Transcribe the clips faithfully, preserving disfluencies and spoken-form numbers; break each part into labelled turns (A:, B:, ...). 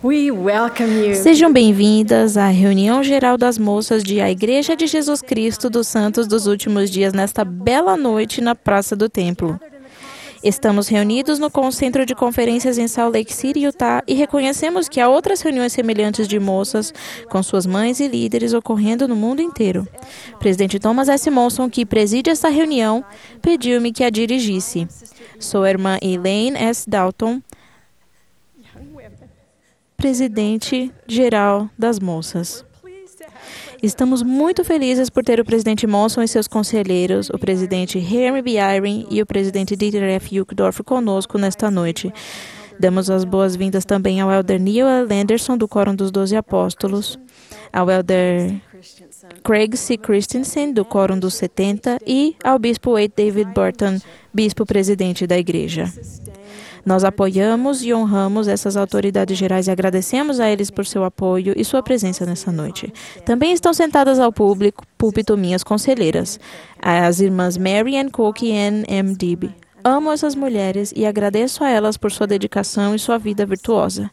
A: We welcome you.
B: Sejam bem-vindas à reunião geral das moças de A Igreja de Jesus Cristo dos Santos dos Últimos Dias nesta bela noite na Praça do Templo. Estamos reunidos no Centro de Conferências em Salt Lake City, Utah, e reconhecemos que há outras reuniões semelhantes de moças com suas mães e líderes ocorrendo no mundo inteiro. Presidente Thomas S. Monson, que preside esta reunião, pediu-me que a dirigisse. Sou a irmã Elaine S. Dalton, presidente-geral das moças. Estamos muito felizes por ter o presidente Monson e seus conselheiros, o presidente Henry B. Eyring e o presidente Dieter F. Uchtdorf conosco nesta noite. Damos as boas-vindas também ao elder Neil L. Anderson, do Quórum dos Doze Apóstolos, ao elder Craig C. Christensen, do Quórum dos setenta, e ao bispo Wade David Burton, bispo-presidente da igreja. Nós apoiamos e honramos essas autoridades gerais e agradecemos a eles por seu apoio e sua presença nessa noite. Também estão sentadas ao público, púlpito minhas conselheiras, as irmãs Mary Ann Cook e Ann M. Dibby. Amo essas mulheres e agradeço a elas por sua dedicação e sua vida virtuosa.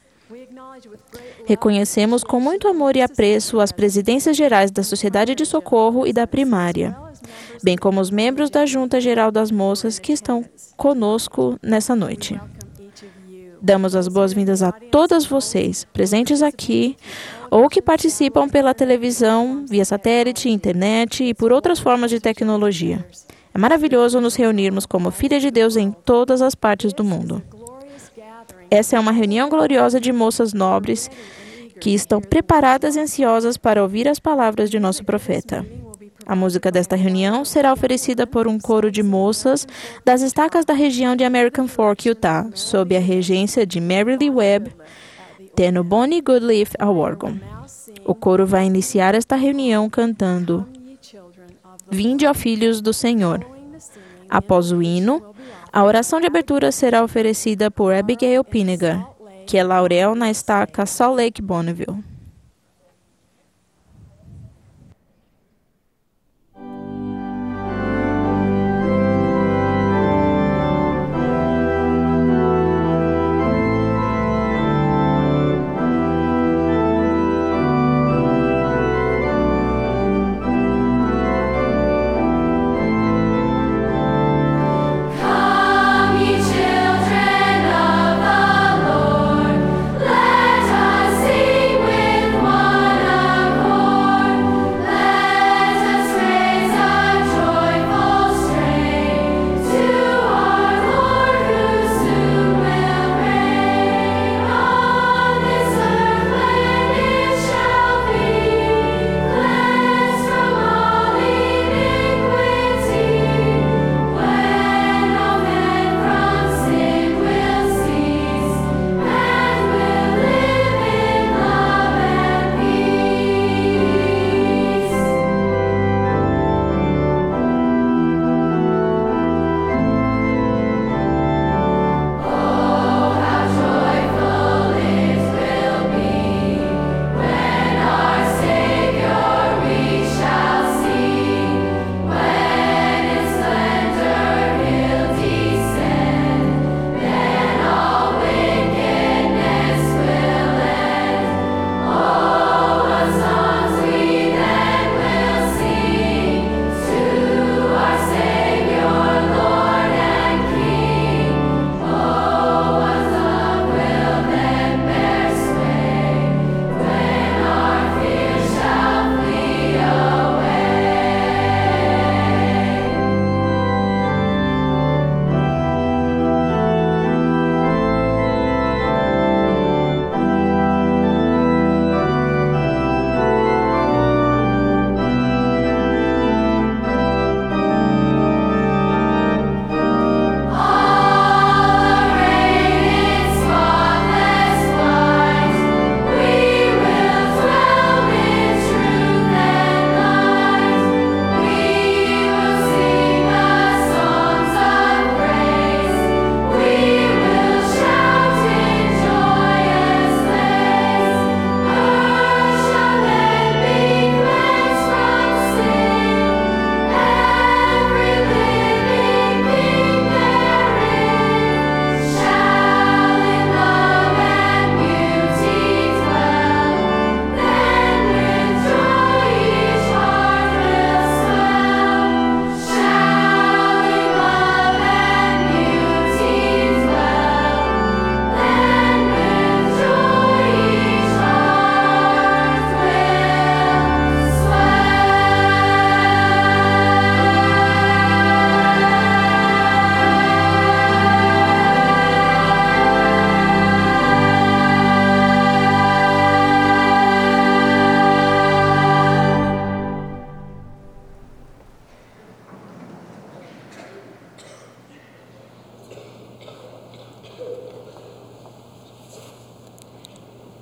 B: Reconhecemos com muito amor e apreço as presidências gerais da Sociedade de Socorro e da Primária, bem como os membros da Junta Geral das Moças que estão conosco nessa noite. Damos as boas-vindas a todas vocês, presentes aqui, ou que participam pela televisão, via satélite, internet e por outras formas de tecnologia. É maravilhoso nos reunirmos como filha de Deus em todas as partes do mundo. Essa é uma reunião gloriosa de moças nobres que estão preparadas e ansiosas para ouvir as palavras de nosso profeta. A música desta reunião será oferecida por um coro de moças das estacas da região de American Fork, Utah, sob a regência de Mary Lee Webb, tendo Bonnie Goodleaf ao órgão. O coro vai iniciar esta reunião cantando Vinde, ó Filhos do Senhor. Após o hino, a oração de abertura será oferecida por Abigail Pinegar, que é laurel na estaca Salt Lake Bonneville.
C: Let us sing with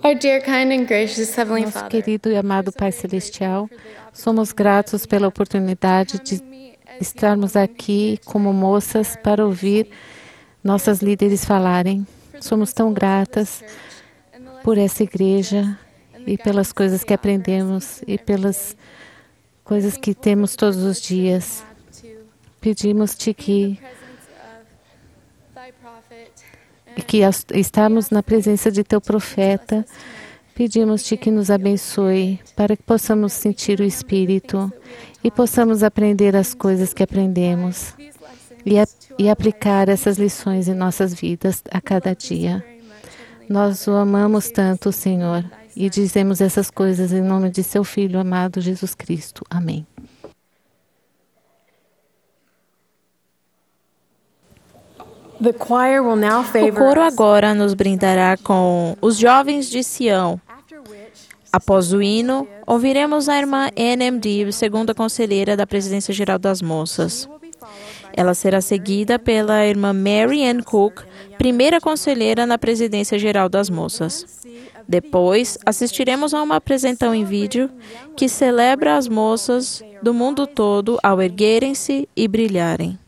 A: Our dear, kind and gracious Heavenly
C: Nosso
A: Father,
C: querido e amado Pai Celestial, somos gratos pela oportunidade de estarmos aqui como moças para ouvir nossas líderes falarem. Somos tão gratas por essa igreja e pelas coisas que aprendemos e pelas coisas que temos todos os dias. Pedimos-te que, que estamos na presença de teu profeta. Pedimos-te que nos abençoe para que possamos sentir o Espírito e possamos aprender as coisas que aprendemos e, a, e aplicar essas lições em nossas vidas a cada dia. Nós o amamos tanto, Senhor, e dizemos essas coisas em nome de seu Filho amado Jesus Cristo. Amém.
B: O coro agora nos brindará com Os Jovens de Sião. Após o hino, ouviremos a irmã Anne M. D., segunda conselheira da Presidência Geral das Moças. Ela será seguida pela irmã Mary Ann Cook, primeira conselheira na Presidência Geral das Moças. Depois, assistiremos a uma apresentação em vídeo que celebra as moças do mundo todo ao erguerem-se e brilharem.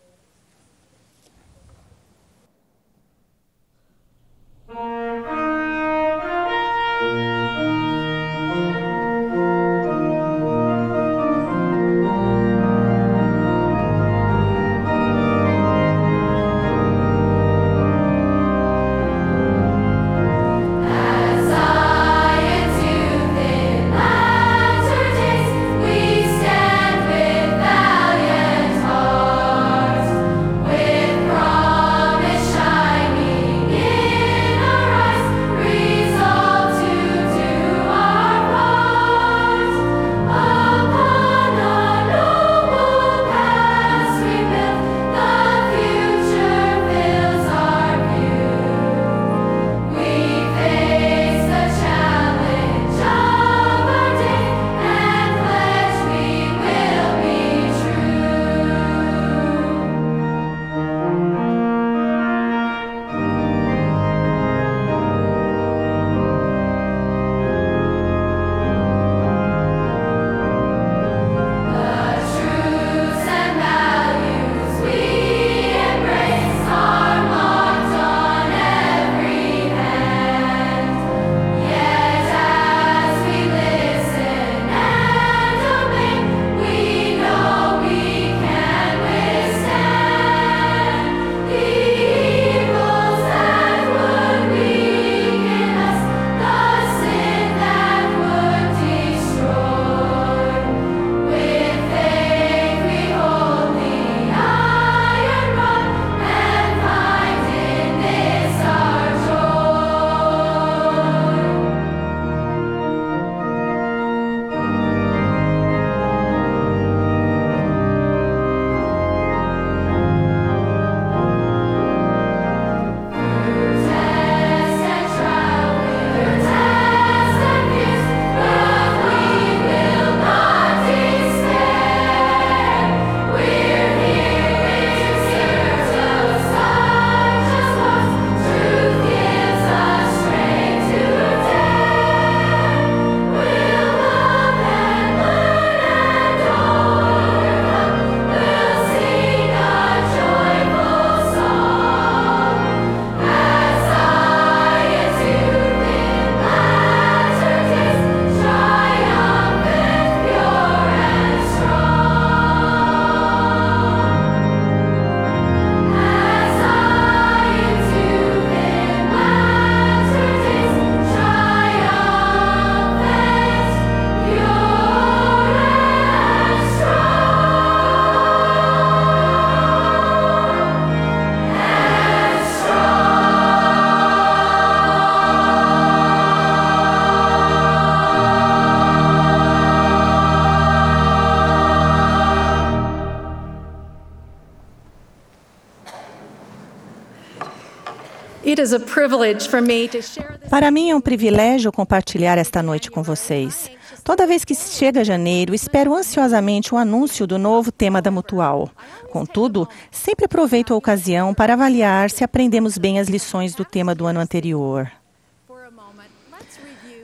D: Para mim é um privilégio compartilhar esta noite com vocês. Toda vez que chega janeiro, espero ansiosamente o anúncio do novo tema da Mutual. Contudo, sempre aproveito a ocasião para avaliar se aprendemos bem as lições do tema do ano anterior.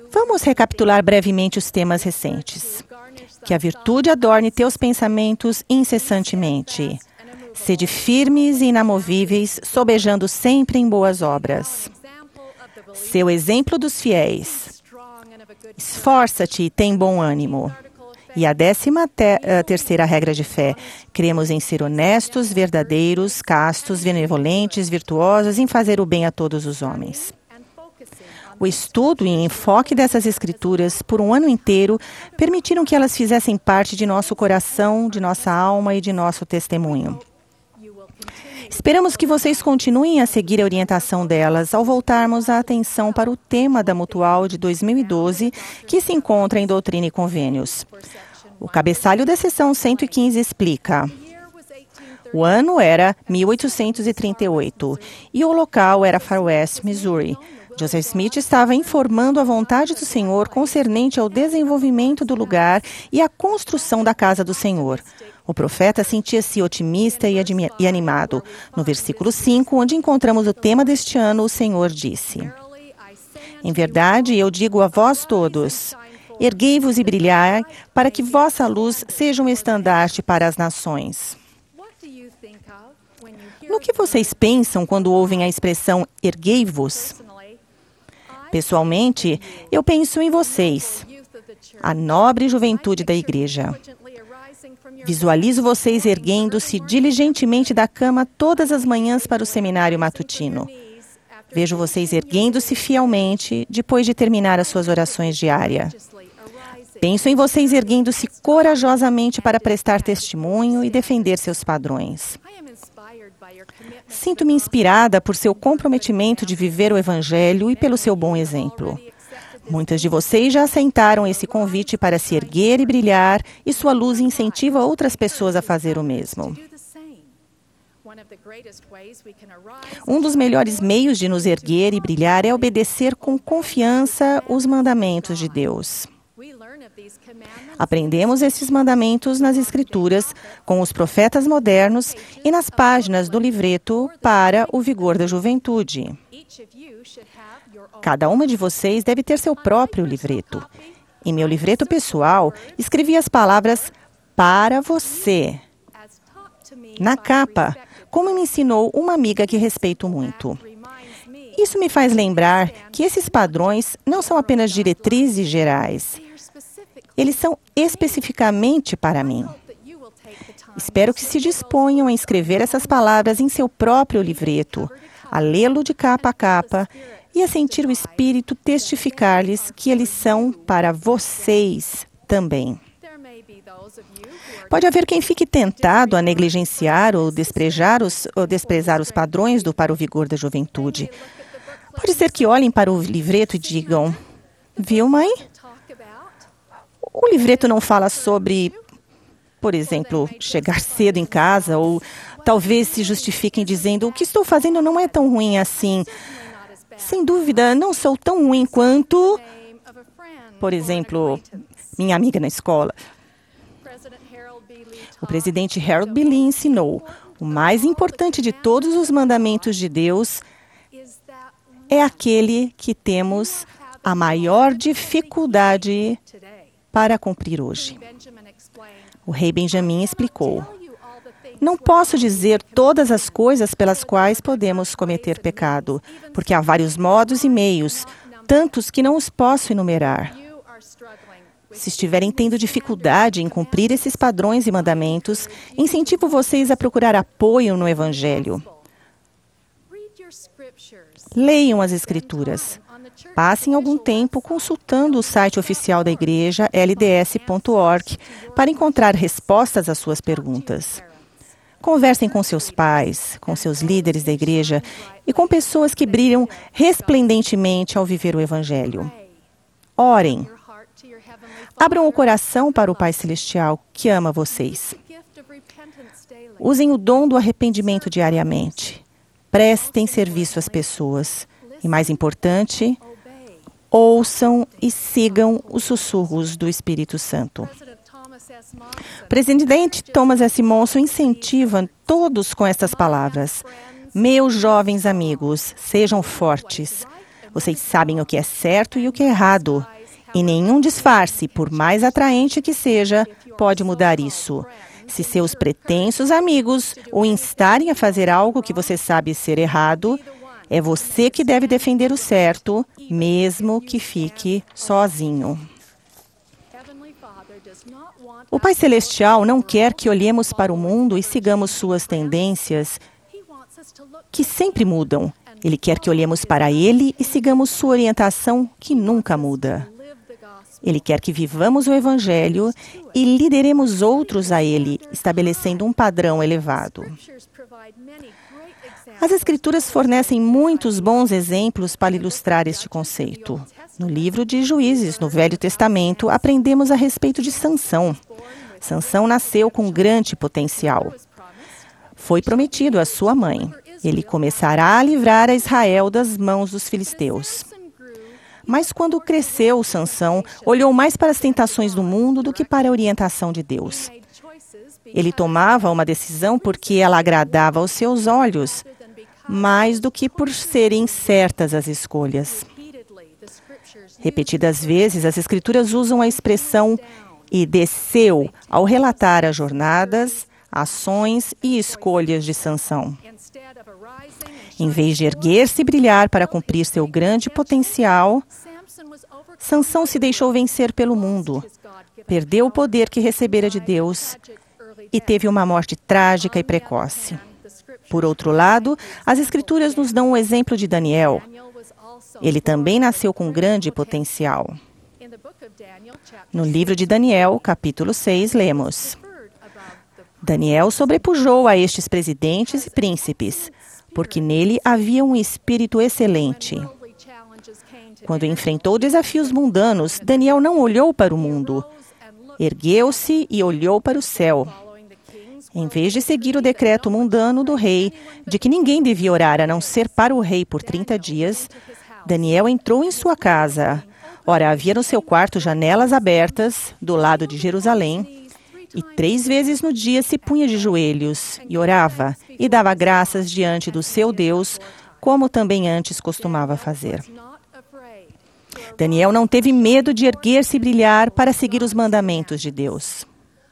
D: Vamos recapitular brevemente os temas recentes. Que a virtude adorne teus pensamentos incessantemente. Sede firmes e inamovíveis, sobejando sempre em boas obras. Seu exemplo dos fiéis. Esforça-te e tem bom ânimo. E a décima te- a terceira regra de fé. Cremos em ser honestos, verdadeiros, castos, benevolentes, virtuosos, em fazer o bem a todos os homens. O estudo e enfoque dessas escrituras por um ano inteiro permitiram que elas fizessem parte de nosso coração, de nossa alma e de nosso testemunho. Esperamos que vocês continuem a seguir a orientação delas ao voltarmos a atenção para o tema da Mutual de dois mil e doze, que se encontra em Doutrina e Convênios. O cabeçalho da seção cento e quinze explica: o ano era mil oitocentos e trinta e oito e o local era Far West, Missouri. Joseph Smith estava informando a vontade do Senhor concernente ao desenvolvimento do lugar e à construção da casa do Senhor. O profeta sentia-se otimista e, e animado. No versículo cinco, onde encontramos o tema deste ano, o Senhor disse: em verdade, eu digo a vós todos, erguei-vos e brilhai, para que vossa luz seja um estandarte para as nações. No que vocês pensam quando ouvem a expressão erguei-vos? Pessoalmente, eu penso em vocês, a nobre juventude da igreja. Visualizo vocês erguendo-se diligentemente da cama todas as manhãs para o seminário matutino. Vejo vocês erguendo-se fielmente depois de terminar as suas orações diárias. Penso em vocês erguendo-se corajosamente para prestar testemunho e defender seus padrões. Sinto-me inspirada por seu comprometimento de viver o Evangelho e pelo seu bom exemplo. Muitas de vocês já aceitaram esse convite para se erguer e brilhar, e sua luz incentiva outras pessoas a fazer o mesmo. Um dos melhores meios de nos erguer e brilhar é obedecer com confiança os mandamentos de Deus. Aprendemos esses mandamentos nas Escrituras, com os profetas modernos e nas páginas do livreto para o vigor da juventude. Cada uma de vocês deve ter seu próprio livreto. Em meu livreto pessoal, escrevi as palavras para você. Na capa, como me ensinou uma amiga que respeito muito. Isso me faz lembrar que esses padrões não são apenas diretrizes gerais. Eles são especificamente para mim. Espero que se disponham a escrever essas palavras em seu próprio livreto, a lê-lo de capa a capa e a sentir o Espírito testificar-lhes que eles são para vocês também. Pode haver quem fique tentado a negligenciar ou desprezar os, ou desprezar os padrões do Para o Vigor da Juventude. Pode ser que olhem para o livreto e digam: viu, mãe? O livreto não fala sobre, por exemplo, chegar cedo em casa, ou talvez se justifiquem dizendo: o que estou fazendo não é tão ruim assim. Sem dúvida, não sou tão ruim quanto, por exemplo, minha amiga na escola. O presidente Harold B. Lee ensinou: o mais importante de todos os mandamentos de Deus é aquele que temos a maior dificuldade para cumprir hoje. O rei Benjamim explicou: não posso dizer todas as coisas pelas quais podemos cometer pecado, porque há vários modos e meios, tantos que não os posso enumerar. Se estiverem tendo dificuldade em cumprir esses padrões e mandamentos, incentivo vocês a procurar apoio no Evangelho. Leiam as Escrituras. Passem algum tempo consultando o site oficial da igreja, L D S ponto org, para encontrar respostas às suas perguntas. Conversem com seus pais, com seus líderes da igreja e com pessoas que brilham resplendentemente ao viver o Evangelho. Orem. Abram o coração para o Pai Celestial, que ama vocês. Usem o dom do arrependimento diariamente. Prestem serviço às pessoas. E, mais importante, ouçam e sigam os sussurros do Espírito Santo. O presidente Thomas S. Monson incentiva todos com estas palavras: meus jovens amigos, sejam fortes. Vocês sabem o que é certo e o que é errado. E nenhum disfarce, por mais atraente que seja, pode mudar isso. Se seus pretensos amigos o instarem a fazer algo que você sabe ser errado, é você que deve defender o certo, mesmo que fique sozinho. O Pai Celestial não quer que olhemos para o mundo e sigamos suas tendências, que sempre mudam. Ele quer que olhemos para Ele e sigamos sua orientação, que nunca muda. Ele quer que vivamos o Evangelho e lideremos outros a Ele, estabelecendo um padrão elevado. As Escrituras fornecem muitos bons exemplos para ilustrar este conceito. No livro de Juízes, no Velho Testamento, aprendemos a respeito de Sansão. Sansão nasceu com grande potencial. Foi prometido à sua mãe. Ele começará a livrar a Israel das mãos dos filisteus. Mas quando cresceu, Sansão olhou mais para as tentações do mundo do que para a orientação de Deus. Ele tomava uma decisão porque ela agradava aos seus olhos, mais do que por serem certas as escolhas. Repetidas vezes, as Escrituras usam a expressão "e desceu" ao relatar as jornadas, ações e escolhas de Sansão. Em vez de erguer-se e brilhar para cumprir seu grande potencial, Sansão se deixou vencer pelo mundo, perdeu o poder que recebera de Deus e teve uma morte trágica e precoce. Por outro lado, as Escrituras nos dão o exemplo de Daniel. Ele também nasceu com grande potencial. No livro de Daniel, capítulo seis, lemos: Daniel sobrepujou a estes presidentes e príncipes, porque nele havia um espírito excelente. Quando enfrentou desafios mundanos, Daniel não olhou para o mundo. Ergueu-se e olhou para o céu. Em vez de seguir o decreto mundano do rei, de que ninguém devia orar a não ser para o rei por trinta dias, Daniel entrou em sua casa. Ora, havia no seu quarto janelas abertas, do lado de Jerusalém, e três vezes no dia se punha de joelhos e orava, e dava graças diante do seu Deus, como também antes costumava fazer. Daniel não teve medo de erguer-se e brilhar para seguir os mandamentos de Deus.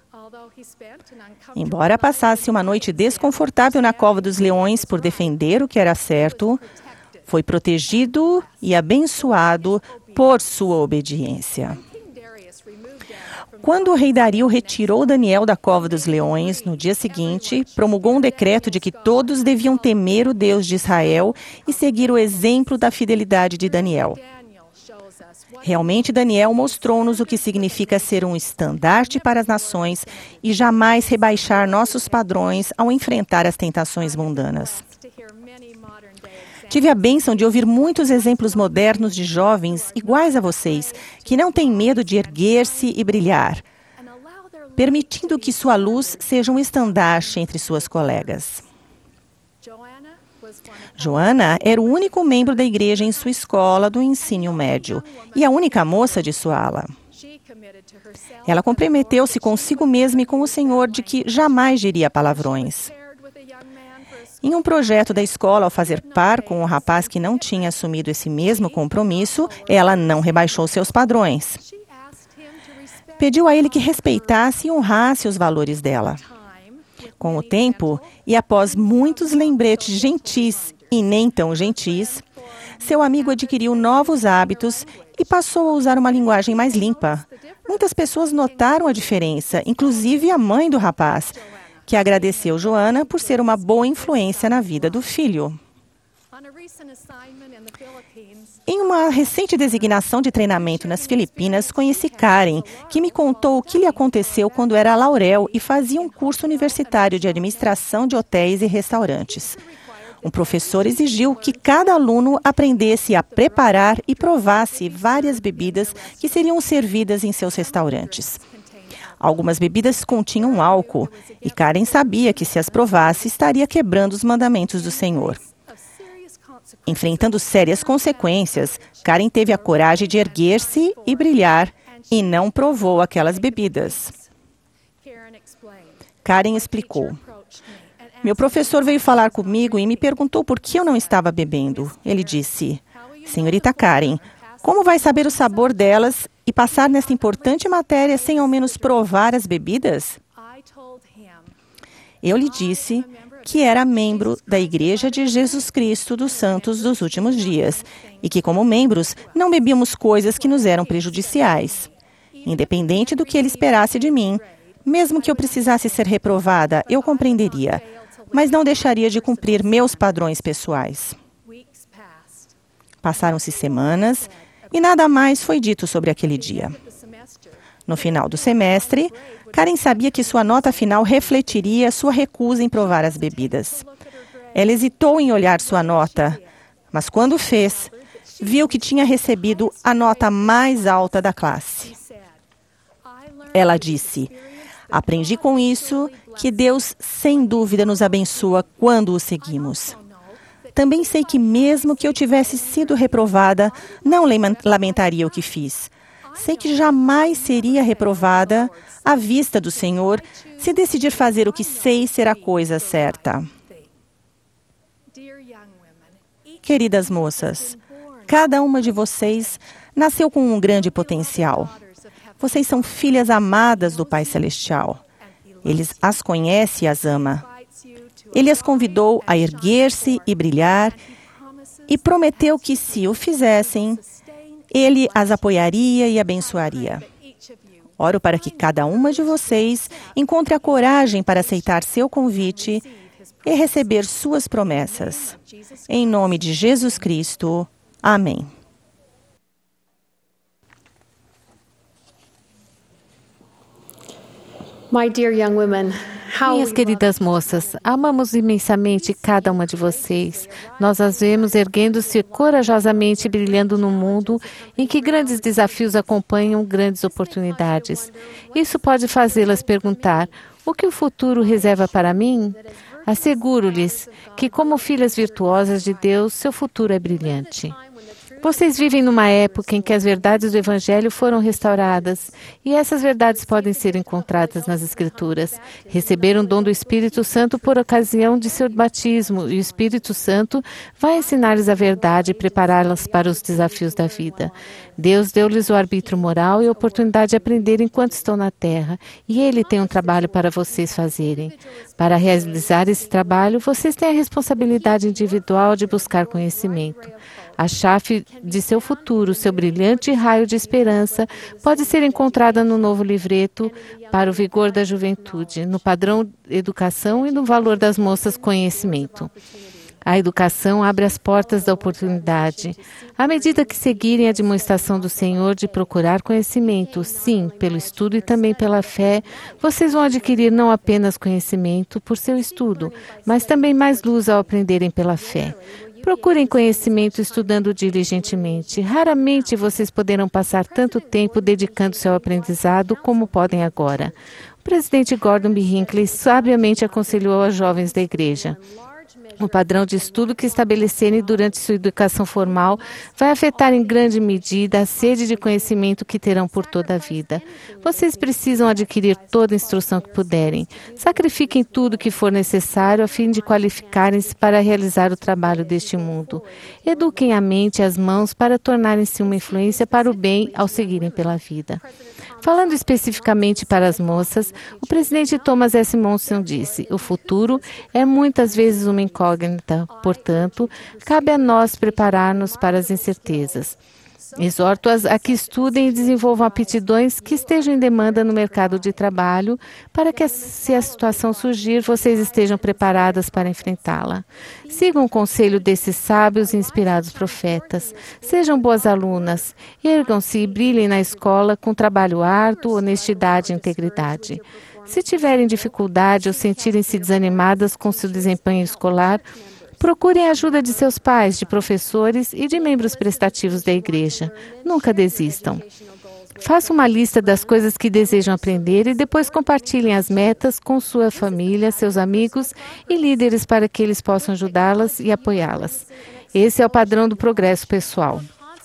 D: Embora passasse uma noite desconfortável na cova dos leões por defender o que era certo, foi protegido e abençoado por sua obediência. Quando o rei Dario retirou Daniel da cova dos leões, no dia seguinte, promulgou um decreto de que todos deviam temer o Deus de Israel e seguir o exemplo da fidelidade de Daniel. Realmente, Daniel mostrou-nos o que significa ser um estandarte para as nações e jamais rebaixar nossos padrões ao enfrentar as tentações mundanas. Tive a bênção de ouvir muitos exemplos modernos de jovens iguais a vocês, que não têm medo de erguer-se e brilhar, permitindo que sua luz seja um estandarte entre suas colegas. Joana era o único membro da igreja em sua escola do ensino médio e a única moça de sua ala. Ela comprometeu-se consigo mesma e com o Senhor de que jamais diria palavrões. Em um projeto da escola, ao fazer par com um rapaz que não tinha assumido esse mesmo compromisso, ela não rebaixou seus padrões. Pediu a ele que respeitasse e honrasse os valores dela. Com o tempo, e após muitos lembretes gentis e nem tão gentis, seu amigo adquiriu novos hábitos e passou a usar uma linguagem mais limpa. Muitas pessoas notaram a diferença, inclusive a mãe do rapaz, que agradeceu Joana por ser uma boa influência na vida do filho. Em uma recente designação de treinamento nas Filipinas, conheci Karen, que me contou o que lhe aconteceu quando era Laurel e fazia um curso universitário de administração de hotéis e restaurantes. Um professor exigiu que cada aluno aprendesse a preparar e provasse várias bebidas que seriam servidas em seus restaurantes. Algumas bebidas continham álcool, e Karen sabia que se as provasse, estaria quebrando os mandamentos do Senhor. Enfrentando sérias consequências, Karen teve a coragem de erguer-se e brilhar, e não provou aquelas bebidas. Karen explicou: meu professor veio falar comigo e me perguntou por que eu não estava bebendo. Ele disse: senhorita Karen, como vai saber o sabor delas e passar nesta importante matéria sem ao menos provar as bebidas? Eu lhe disse que era membro da Igreja de Jesus Cristo dos Santos dos Últimos Dias e que, como membros, não bebíamos coisas que nos eram prejudiciais. Independente do que ele esperasse de mim, mesmo que eu precisasse ser reprovada, eu compreenderia, mas não deixaria de cumprir meus padrões pessoais. Passaram-se semanas e nada mais foi dito sobre aquele dia. No final do semestre, Karen sabia que sua nota final refletiria sua recusa em provar as bebidas. Ela hesitou em olhar sua nota, mas quando fez, viu que tinha recebido a nota mais alta da classe. Ela disse: "Aprendi com isso que Deus, sem dúvida, nos abençoa quando o seguimos. Também sei que mesmo que eu tivesse sido reprovada, não lamentaria o que fiz. Sei que jamais seria reprovada à vista do Senhor se decidir fazer o que sei ser a coisa certa." Queridas moças, cada uma de vocês nasceu com um grande potencial. Vocês são filhas amadas do Pai Celestial. Ele as conhece e as ama. Ele as convidou a erguer-se e brilhar e prometeu que, se o fizessem, Ele as apoiaria e abençoaria. Oro para que cada uma de vocês encontre a coragem para aceitar seu convite e receber suas promessas. Em nome de Jesus Cristo. Amém.
A: My dear young women, how
C: Minhas queridas moças, amamos imensamente cada uma de vocês. Nós as vemos erguendo-se corajosamente e brilhando num mundo em que grandes desafios acompanham grandes oportunidades. Isso pode fazê-las perguntar: o que o futuro reserva para mim? Asseguro-lhes que, como filhas virtuosas de Deus, seu futuro é brilhante. Vocês vivem numa época em que as verdades do Evangelho foram restauradas e essas verdades podem ser encontradas nas Escrituras. Receberam o dom do Espírito Santo por ocasião de seu batismo e o Espírito Santo vai ensinar-lhes a verdade e prepará-las para os desafios da vida. Deus deu-lhes o arbítrio moral e a oportunidade de aprender enquanto estão na Terra e Ele tem um trabalho para vocês fazerem. Para realizar esse trabalho, vocês têm a responsabilidade individual de buscar conhecimento. A chave de seu futuro, seu brilhante raio de esperança, pode ser encontrada no novo livreto para o vigor da juventude, no padrão educação e no valor das moças conhecimento. A educação abre as portas da oportunidade. À medida que seguirem a demonstração do Senhor de procurar conhecimento, sim, pelo estudo e também pela fé, vocês vão adquirir não apenas conhecimento por seu estudo, mas também mais luz ao aprenderem pela fé. Procurem conhecimento estudando diligentemente. Raramente vocês poderão passar tanto tempo dedicando-se ao aprendizado como podem agora. O presidente Gordon B. Hinckley sabiamente aconselhou aos jovens da igreja: o padrão de estudo que estabelecerem durante sua educação formal vai afetar em grande medida a sede de conhecimento que terão por toda a vida. Vocês precisam adquirir toda a instrução que puderem. Sacrifiquem tudo que for necessário a fim de qualificarem-se para realizar o trabalho deste mundo. Eduquem a mente e as mãos para tornarem-se uma influência para o bem ao seguirem pela vida. Falando especificamente para as moças, o presidente Thomas S. Monson disse: o futuro é muitas vezes uma incógnita, portanto, cabe a nós preparar-nos para as incertezas. Exorto-as a que estudem e desenvolvam aptidões que estejam em demanda no mercado de trabalho, para que, se a situação surgir, vocês estejam preparadas para enfrentá-la. Sigam o conselho desses sábios e inspirados profetas. Sejam boas alunas. Ergam-se e brilhem na escola com trabalho árduo, honestidade e integridade. Se tiverem dificuldade ou sentirem-se desanimadas com seu desempenho escolar, procurem a ajuda de seus pais, de professores e de membros prestativos da igreja. Nunca desistam. Façam uma lista das coisas que desejam aprender e depois compartilhem as metas com sua família, seus amigos e líderes para que eles possam ajudá-las e apoiá-las. Esse é o padrão do progresso pessoal.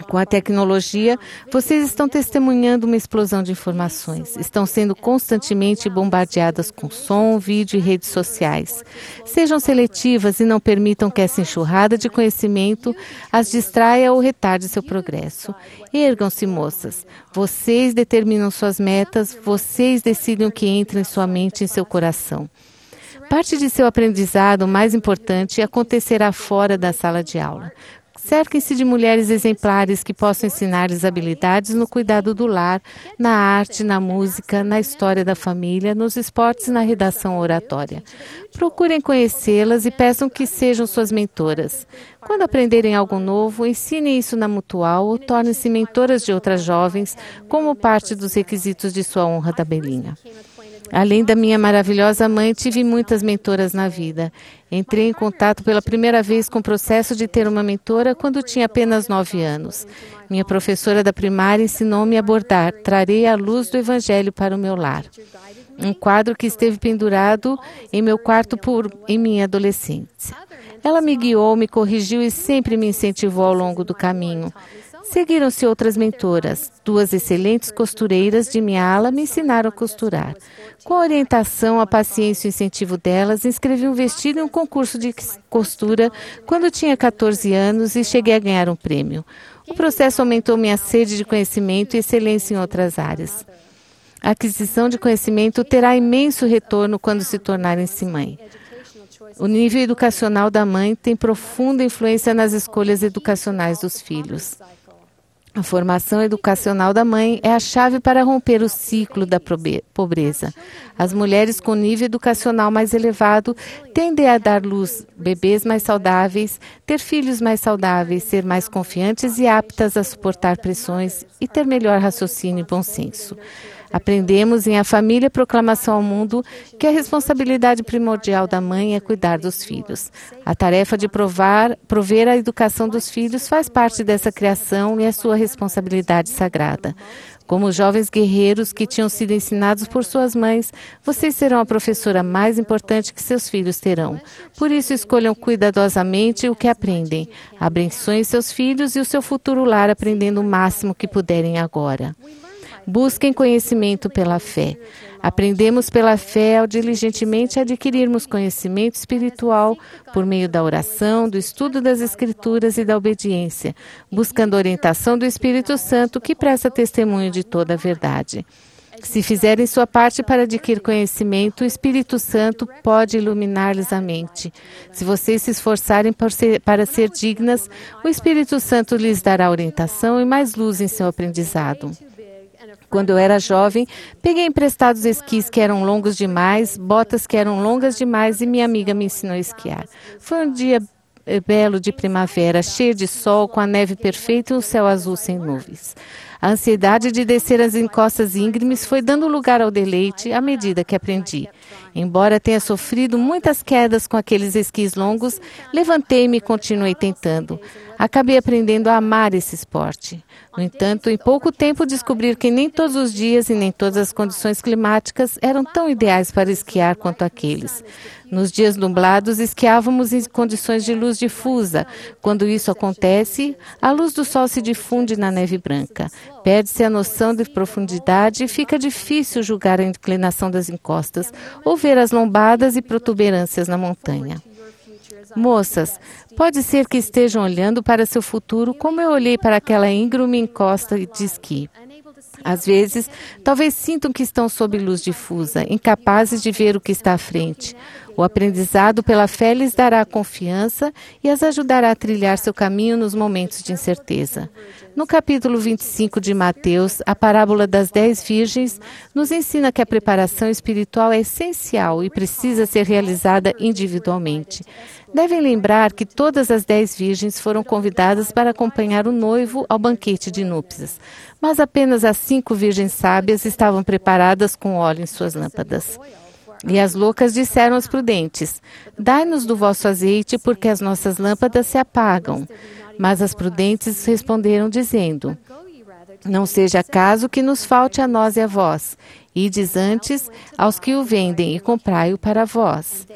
C: Com a tecnologia, vocês estão testemunhando uma explosão de informações. Estão sendo constantemente bombardeadas com som, vídeo e redes sociais. Sejam seletivas e não permitam que essa enxurrada de conhecimento as distraia ou retarde seu progresso. Ergam-se, moças. Vocês determinam suas metas, vocês decidem o que entra em sua mente e em seu coração. Parte de seu aprendizado mais importante acontecerá fora da sala de aula. Cerquem-se de mulheres exemplares que possam ensinar-lhes habilidades no cuidado do lar, na arte, na música, na história da família, nos esportes e na redação oratória. Procurem conhecê-las e peçam que sejam suas mentoras. Quando aprenderem algo novo, ensinem isso na Mutual ou tornem-se mentoras de outras jovens, como parte dos requisitos de sua honra da Belinha. Além da minha maravilhosa mãe, tive muitas mentoras na vida. Entrei em contato pela primeira vez com o processo de ter uma mentora quando tinha apenas nove anos. Minha professora da primária ensinou-me a bordar "Trarei a luz do Evangelho para o meu lar", um quadro que esteve pendurado em meu quarto por, em minha adolescência. Ela me guiou, me corrigiu e sempre me incentivou ao longo do caminho. Seguiram-se outras mentoras. Duas excelentes costureiras de minha ala me ensinaram a costurar. Com a orientação, a paciência e o incentivo delas, inscrevi um vestido em um concurso de costura quando tinha catorze anos e cheguei a ganhar um prêmio. O processo aumentou minha sede de conhecimento e excelência em outras áreas. A aquisição de conhecimento terá imenso retorno quando se tornarem-se mãe. O nível educacional da mãe tem profunda influência nas escolhas educacionais dos filhos. A formação educacional da mãe é a chave para romper o ciclo da pobreza. As mulheres com nível educacional mais elevado tendem a dar luz bebês mais saudáveis, ter filhos mais saudáveis, ser mais confiantes e aptas a suportar pressões e ter melhor raciocínio e bom senso. Aprendemos em A Família Proclamação ao Mundo que a responsabilidade primordial da mãe é cuidar dos filhos. A tarefa de provar, prover a educação dos filhos faz parte dessa criação e é sua responsabilidade sagrada. Como jovens guerreiros que tinham sido ensinados por suas mães, vocês serão a professora mais importante que seus filhos terão. Por isso, escolham cuidadosamente o que aprendem. Abençoem seus filhos e o seu futuro lar aprendendo o máximo que puderem agora. Busquem conhecimento pela fé. Aprendemos pela fé ao diligentemente adquirirmos conhecimento espiritual por meio da oração, do estudo das Escrituras e da obediência, buscando a orientação do Espírito Santo que presta testemunho de toda a verdade. Se fizerem sua parte para adquirir conhecimento, o Espírito Santo pode iluminar-lhes a mente. Se vocês se esforçarem para ser, para ser dignas, o Espírito Santo lhes dará orientação e mais luz em seu aprendizado. Quando eu era jovem, peguei emprestados esquis que eram longos demais, botas que eram longas demais e minha amiga me ensinou a esquiar. Foi um dia belo de primavera, cheio de sol, com a neve perfeita e um céu azul sem nuvens. A ansiedade de descer as encostas íngremes foi dando lugar ao deleite à medida que aprendi. Embora tenha sofrido muitas quedas com aqueles esquis longos, levantei-me e continuei tentando. Acabei aprendendo a amar esse esporte. No entanto, em pouco tempo descobri que nem todos os dias e nem todas as condições climáticas eram tão ideais para esquiar quanto aqueles. Nos dias nublados, esquiávamos em condições de luz difusa. Quando isso acontece, a luz do sol se difunde na neve branca. Perde-se a noção de profundidade e fica difícil julgar a inclinação das encostas ou ver as lombadas e protuberâncias na montanha. Moças, pode ser que estejam olhando para seu futuro como eu olhei para aquela íngreme encosta de esqui. Às vezes, talvez sintam que estão sob luz difusa, incapazes de ver o que está à frente. O aprendizado pela fé lhes dará confiança e as ajudará a trilhar seu caminho nos momentos de incerteza. No capítulo vinte e cinco de Mateus, a parábola das dez virgens nos ensina que a preparação espiritual é essencial e precisa ser realizada individualmente. Devem lembrar que todas as dez virgens foram convidadas para acompanhar o noivo ao banquete de núpcias, mas apenas as cinco virgens sábias estavam preparadas com óleo em suas lâmpadas. E as loucas disseram aos prudentes: dai-nos do vosso azeite, porque as nossas lâmpadas se apagam. Mas as prudentes responderam, dizendo: não seja caso que nos falte a nós e a vós. Ides antes aos que o vendem e comprai-o para vós.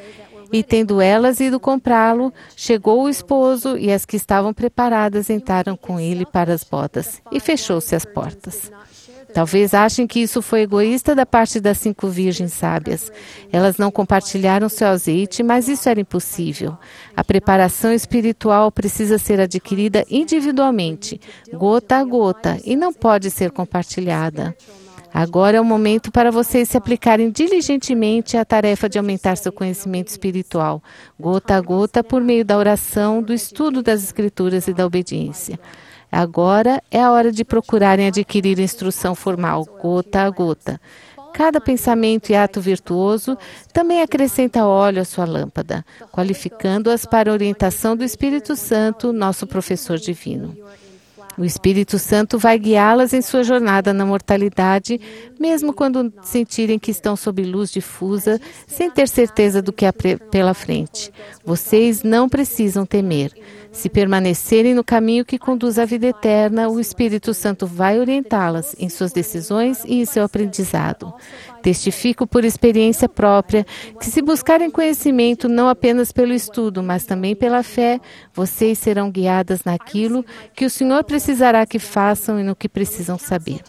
C: E tendo elas ido comprá-lo, chegou o esposo e as que estavam preparadas entraram com ele para as bodas. E fechou-se as portas. Talvez achem que isso foi egoísta da parte das cinco virgens sábias. Elas não compartilharam seu azeite, mas isso era impossível. A preparação espiritual precisa ser adquirida individualmente, gota a gota, e não pode ser compartilhada. Agora é o momento para vocês se aplicarem diligentemente à tarefa de aumentar seu conhecimento espiritual, gota a gota, por meio da oração, do estudo das Escrituras e da obediência. Agora é a hora de procurarem adquirir instrução formal, gota a gota. Cada pensamento e ato virtuoso também acrescenta óleo à sua lâmpada, qualificando-as para a orientação do Espírito Santo, nosso professor divino. O Espírito Santo vai guiá-las em sua jornada na mortalidade, mesmo quando sentirem que estão sob luz difusa, sem ter certeza do que há pela frente. Vocês não precisam temer. Se permanecerem no caminho que conduz à vida eterna, o Espírito Santo vai orientá-las em suas decisões e em seu aprendizado. Testifico por experiência própria que, se buscarem conhecimento não apenas pelo estudo, mas também pela fé, vocês serão guiadas naquilo que o Senhor precisará que façam e no que precisam saber.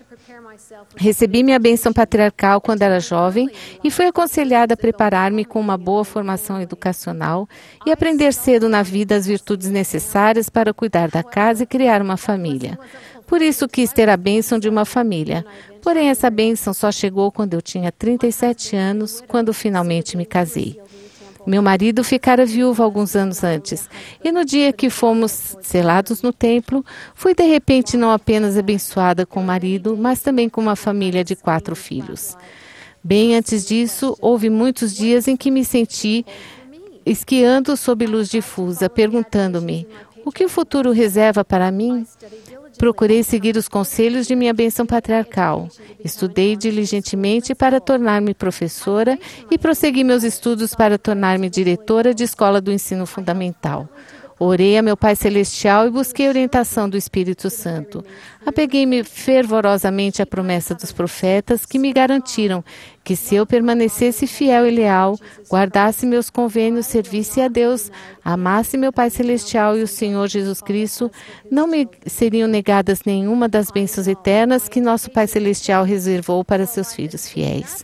C: Recebi minha bênção patriarcal quando era jovem e fui aconselhada a preparar-me com uma boa formação educacional e aprender cedo na vida as virtudes necessárias para cuidar da casa e criar uma família. Por isso quis ter a bênção de uma família. Porém, essa bênção só chegou quando eu tinha trinta e sete anos, quando finalmente me casei. Meu marido ficara viúvo alguns anos antes, e no dia que fomos selados no templo, fui de repente não apenas abençoada com o marido, mas também com uma família de quatro filhos. Bem antes disso, houve muitos dias em que me senti esquiando sob luz difusa, perguntando-me: o que o futuro reserva para mim? Procurei seguir os conselhos de minha bênção patriarcal. Estudei diligentemente para tornar-me professora e prossegui meus estudos para tornar-me diretora de escola do ensino fundamental. Orei a meu Pai Celestial e busquei a orientação do Espírito Santo. Apeguei-me fervorosamente à promessa dos profetas que me garantiram que, se eu permanecesse fiel e leal, guardasse meus convênios, servisse a Deus, amasse meu Pai Celestial e o Senhor Jesus Cristo, não me seriam negadas nenhuma das bênçãos eternas que nosso Pai Celestial reservou para seus filhos fiéis.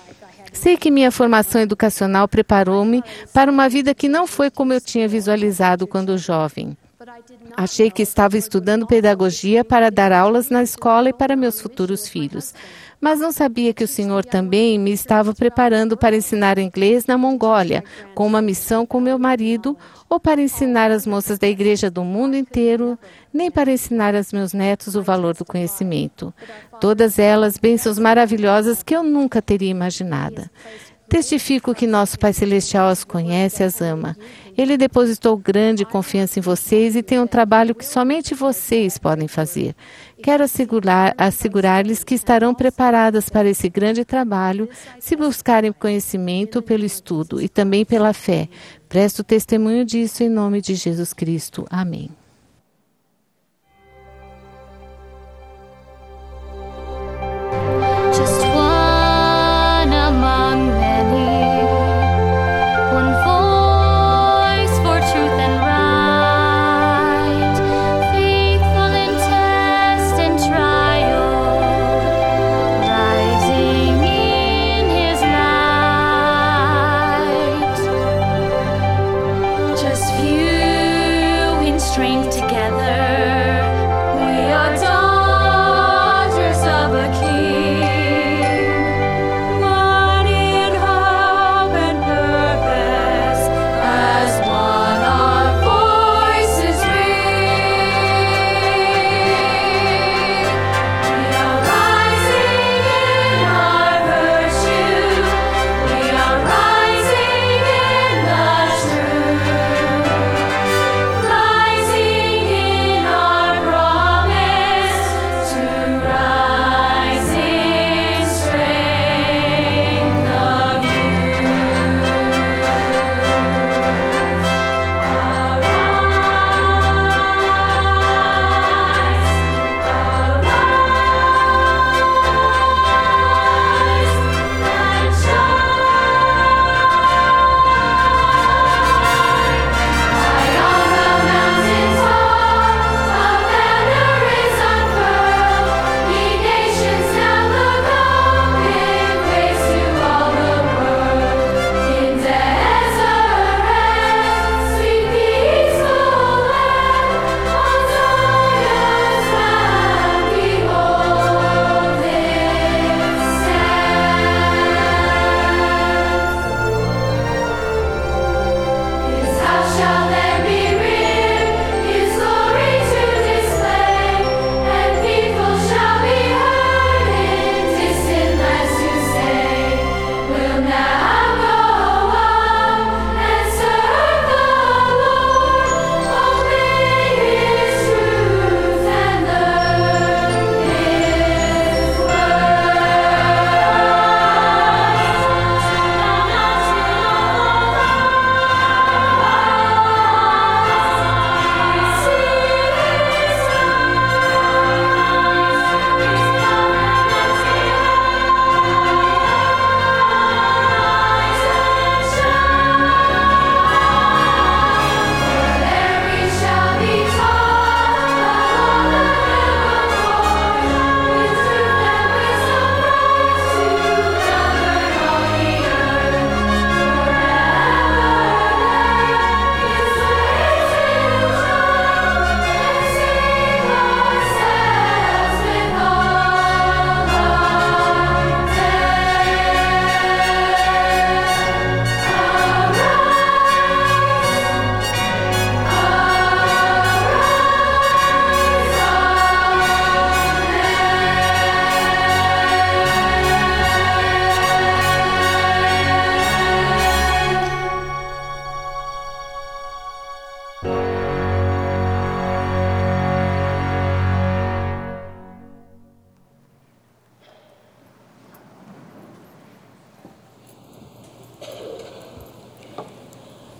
C: Sei que minha formação educacional preparou-me para uma vida que não foi como eu tinha visualizado quando jovem. Achei que estava estudando pedagogia para dar aulas na escola e para meus futuros filhos. Mas não sabia que o Senhor também me estava preparando para ensinar inglês na Mongólia, com uma missão com meu marido, ou para ensinar as moças da igreja do mundo inteiro, nem para ensinar aos meus netos o valor do conhecimento. Todas elas bênçãos maravilhosas que eu nunca teria imaginado. Testifico que nosso Pai Celestial as conhece e as ama. Ele depositou grande confiança em vocês e tem um trabalho que somente vocês podem fazer. Quero assegurar, assegurar-lhes que estarão preparadas para esse grande trabalho se buscarem conhecimento pelo estudo e também pela fé. Presto testemunho disso em nome de Jesus Cristo. Amém.
E: Just one among many, one voice for truth and right, faithful in test and trial, rising in His light. Just few in strange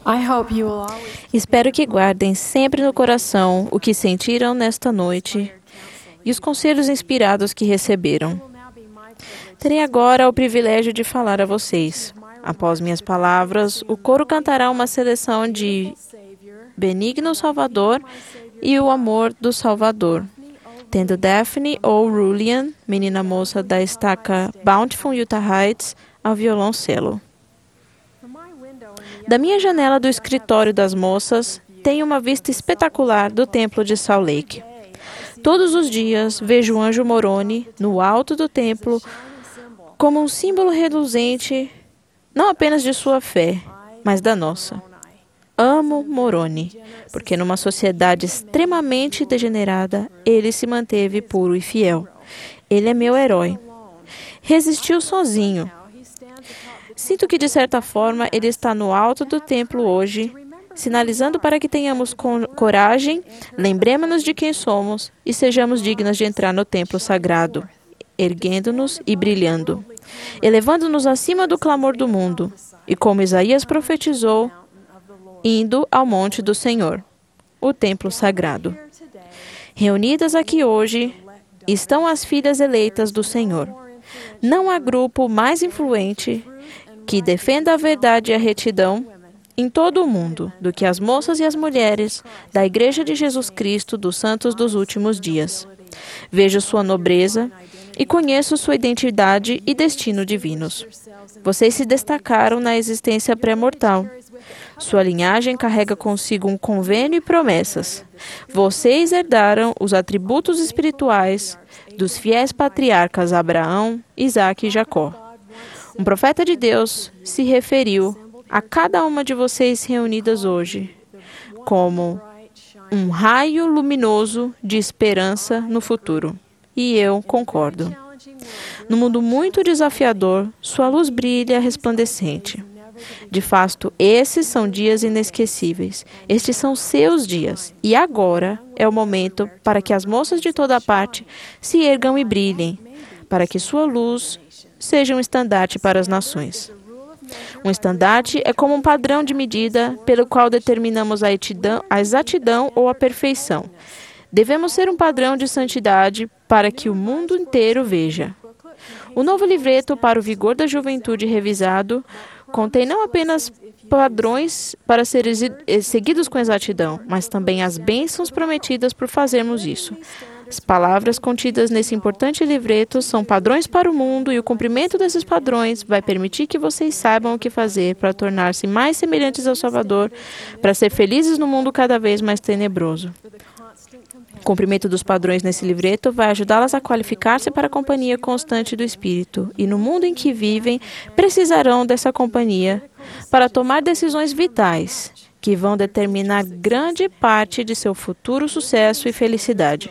A: I hope you will always
B: Espero que guardem sempre no coração o que sentiram nesta noite e os conselhos inspirados que receberam. Terei agora o privilégio de falar a vocês. Após minhas palavras, o coro cantará uma seleção de Benigno Salvador e O Amor do Salvador, tendo Daphne O'Rulian, menina moça da estaca Bountiful Utah Heights, ao violoncelo. Da minha janela do escritório das moças, tenho uma vista espetacular do templo de Salt Lake. Todos os dias vejo o anjo Moroni no alto do templo como um símbolo reluzente, não apenas de sua fé, mas da nossa. Amo Moroni, porque numa sociedade extremamente degenerada, ele se manteve puro e fiel. Ele é meu herói. Resistiu sozinho. Sinto que, de certa forma, ele está no alto do templo hoje, sinalizando para que tenhamos coragem, lembremos-nos de quem somos e sejamos dignas de entrar no templo sagrado, erguendo-nos e brilhando, elevando-nos acima do clamor do mundo, e como Isaías profetizou, indo ao monte do Senhor, o templo sagrado. Reunidas aqui hoje estão as filhas eleitas do Senhor. Não há grupo mais influente que defenda a verdade e a retidão em todo o mundo do que as moças e as mulheres da Igreja de Jesus Cristo dos Santos dos Últimos Dias. Vejo sua nobreza e conheço sua identidade e destino divinos. Vocês se destacaram na existência pré-mortal. Sua linhagem carrega consigo um convênio e promessas. Vocês herdaram os atributos espirituais dos fiéis patriarcas Abraão, Isaque e Jacó. Um profeta de Deus se referiu a cada uma de vocês reunidas hoje como um raio luminoso de esperança no futuro. E eu concordo. No mundo muito desafiador, sua luz brilha resplandecente. De fato, esses são dias inesquecíveis. Estes são seus dias. E agora é o momento para que as moças de toda parte se ergam e brilhem, para que sua luz seja um estandarte para as nações. Um estandarte é como um padrão de medida pelo qual determinamos a etidão, a exatidão ou a perfeição. Devemos ser um padrão de santidade para que o mundo inteiro veja. O novo livreto para o vigor da juventude revisado contém não apenas padrões para serem seguidos com exatidão, mas também as bênçãos prometidas por fazermos isso. As palavras contidas nesse importante livreto são padrões para o mundo e o cumprimento desses padrões vai permitir que vocês saibam o que fazer para tornar-se mais semelhantes ao Salvador, para ser felizes no mundo cada vez mais tenebroso. O cumprimento dos padrões nesse livreto vai ajudá-las a qualificar-se para a companhia constante do Espírito e no mundo em que vivem precisarão dessa companhia para tomar decisões vitais que vão determinar grande parte de seu futuro sucesso e felicidade.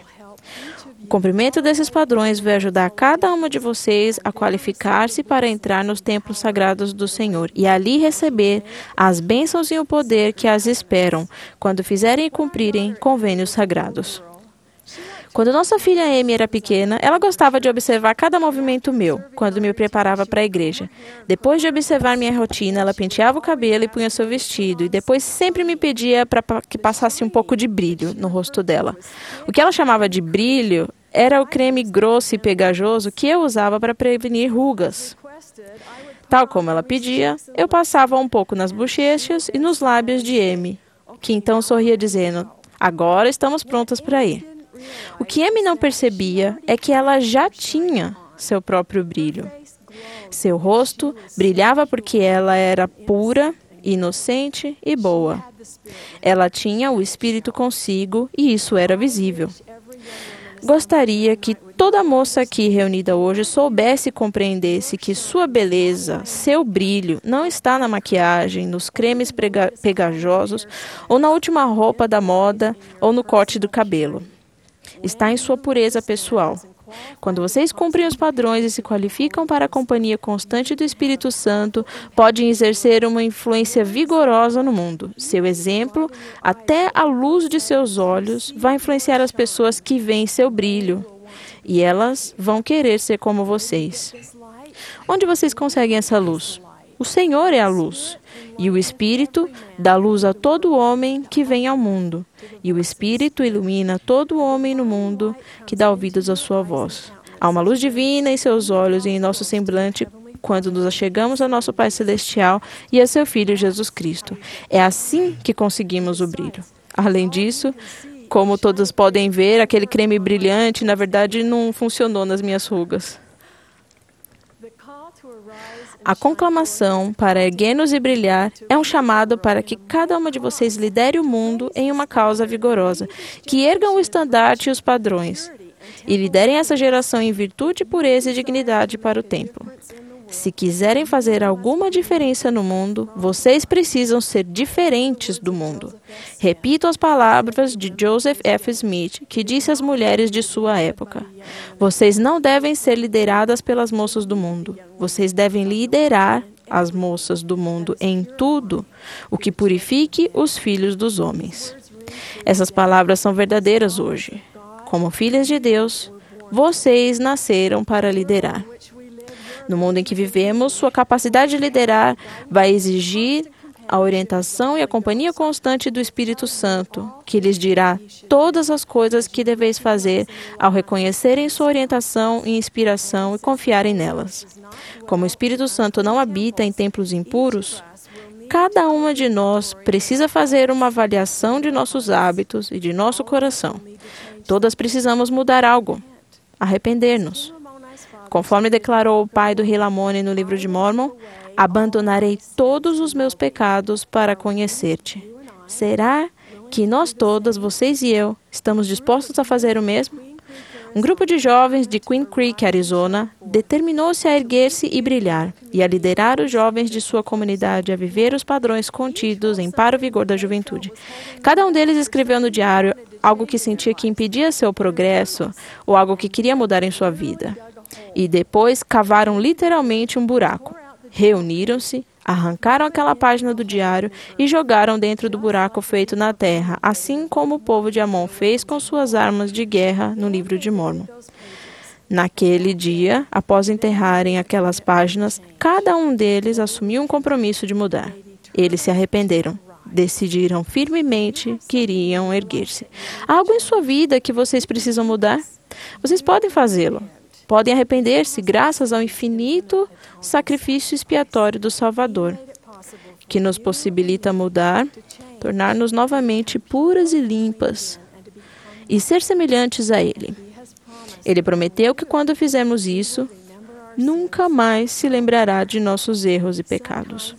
B: O cumprimento desses padrões vai ajudar cada uma de vocês a qualificar-se para entrar nos templos sagrados do Senhor e ali receber as bênçãos e o poder que as esperam quando fizerem e cumprirem convênios sagrados. Quando nossa filha Amy era pequena, ela gostava de observar cada movimento meu, quando me preparava para a igreja. Depois de observar minha rotina, ela penteava o cabelo e punha seu vestido, e depois sempre me pedia para que passasse um pouco de brilho no rosto dela. O que ela chamava de brilho era o creme grosso e pegajoso que eu usava para prevenir rugas. Tal como ela pedia, eu passava um pouco nas bochechas e nos lábios de Amy, que então sorria dizendo, agora estamos prontas para ir. O que Amy não percebia é que ela já tinha seu próprio brilho. Seu rosto brilhava porque ela era pura, inocente e boa. Ela tinha o Espírito consigo e isso era visível. Gostaria que toda moça aqui reunida hoje soubesse e compreendesse que sua beleza, seu brilho, não está na maquiagem, nos cremes pegajosos ou na última roupa da moda ou no corte do cabelo. Está em sua pureza pessoal. Quando vocês cumprem os padrões e se qualificam para a companhia constante do Espírito Santo, podem exercer uma influência vigorosa no mundo. Seu exemplo, até a luz de seus olhos, vai influenciar as pessoas que veem seu brilho. E elas vão querer ser como vocês. Onde vocês conseguem essa luz? O Senhor é a luz, e o Espírito dá luz a todo homem que vem ao mundo, e o Espírito ilumina todo homem no mundo que dá ouvidos à sua voz. Há uma luz divina em seus olhos e em nosso semblante quando nos achegamos a nosso Pai Celestial e a seu Filho Jesus Cristo. É assim que conseguimos o brilho. Além disso, como todas podem ver, aquele creme brilhante, na verdade, não funcionou nas minhas rugas. A conclamação para erguer-nos e brilhar é um chamado para que cada uma de vocês lidere o mundo em uma causa vigorosa, que ergam o estandarte e os padrões, e liderem essa geração em virtude, pureza e dignidade para o templo. Se quiserem fazer alguma diferença no mundo, vocês precisam ser diferentes do mundo. Repito as palavras de Joseph F. Smith, que disse às mulheres de sua época: vocês não devem ser lideradas pelas moças do mundo. Vocês devem liderar as moças do mundo em tudo o que purifique os filhos dos homens. Essas palavras são verdadeiras hoje. Como filhas de Deus, vocês nasceram para liderar. No mundo em que vivemos, sua capacidade de liderar vai exigir a orientação e a companhia constante do Espírito Santo, que lhes dirá todas as coisas que deveis fazer ao reconhecerem sua orientação e inspiração e confiarem nelas. Como o Espírito Santo não habita em templos impuros, cada uma de nós precisa fazer uma avaliação de nossos hábitos e de nosso coração. Todas precisamos mudar algo, arrepender-nos. Conforme declarou o pai do rei Lamone no livro de Mórmon, abandonarei todos os meus pecados para conhecer-te. Será que nós todas, vocês e eu, estamos dispostos a fazer o mesmo? Um grupo de jovens de Queen Creek, Arizona, determinou-se a erguer-se e brilhar, e a liderar os jovens de sua comunidade a viver os padrões contidos em Para o Vigor da Juventude. Cada um deles escreveu no diário algo que sentia que impedia seu progresso ou algo que queria mudar em sua vida. E depois cavaram literalmente um buraco. Reuniram-se, arrancaram aquela página do diário e jogaram dentro do buraco feito na terra, assim como o povo de Amon fez com suas armas de guerra no livro de Mórmon. Naquele dia, após enterrarem aquelas páginas, cada um deles assumiu um compromisso de mudar. Eles se arrependeram. Decidiram firmemente que iriam erguer-se. Há algo em sua vida que vocês precisam mudar? Vocês podem fazê-lo. Podem arrepender-se graças ao infinito sacrifício expiatório do Salvador, que nos possibilita mudar, tornar-nos novamente puras e limpas e ser semelhantes a Ele. Ele prometeu que quando fizermos isso, nunca mais se lembrará de nossos erros e pecados.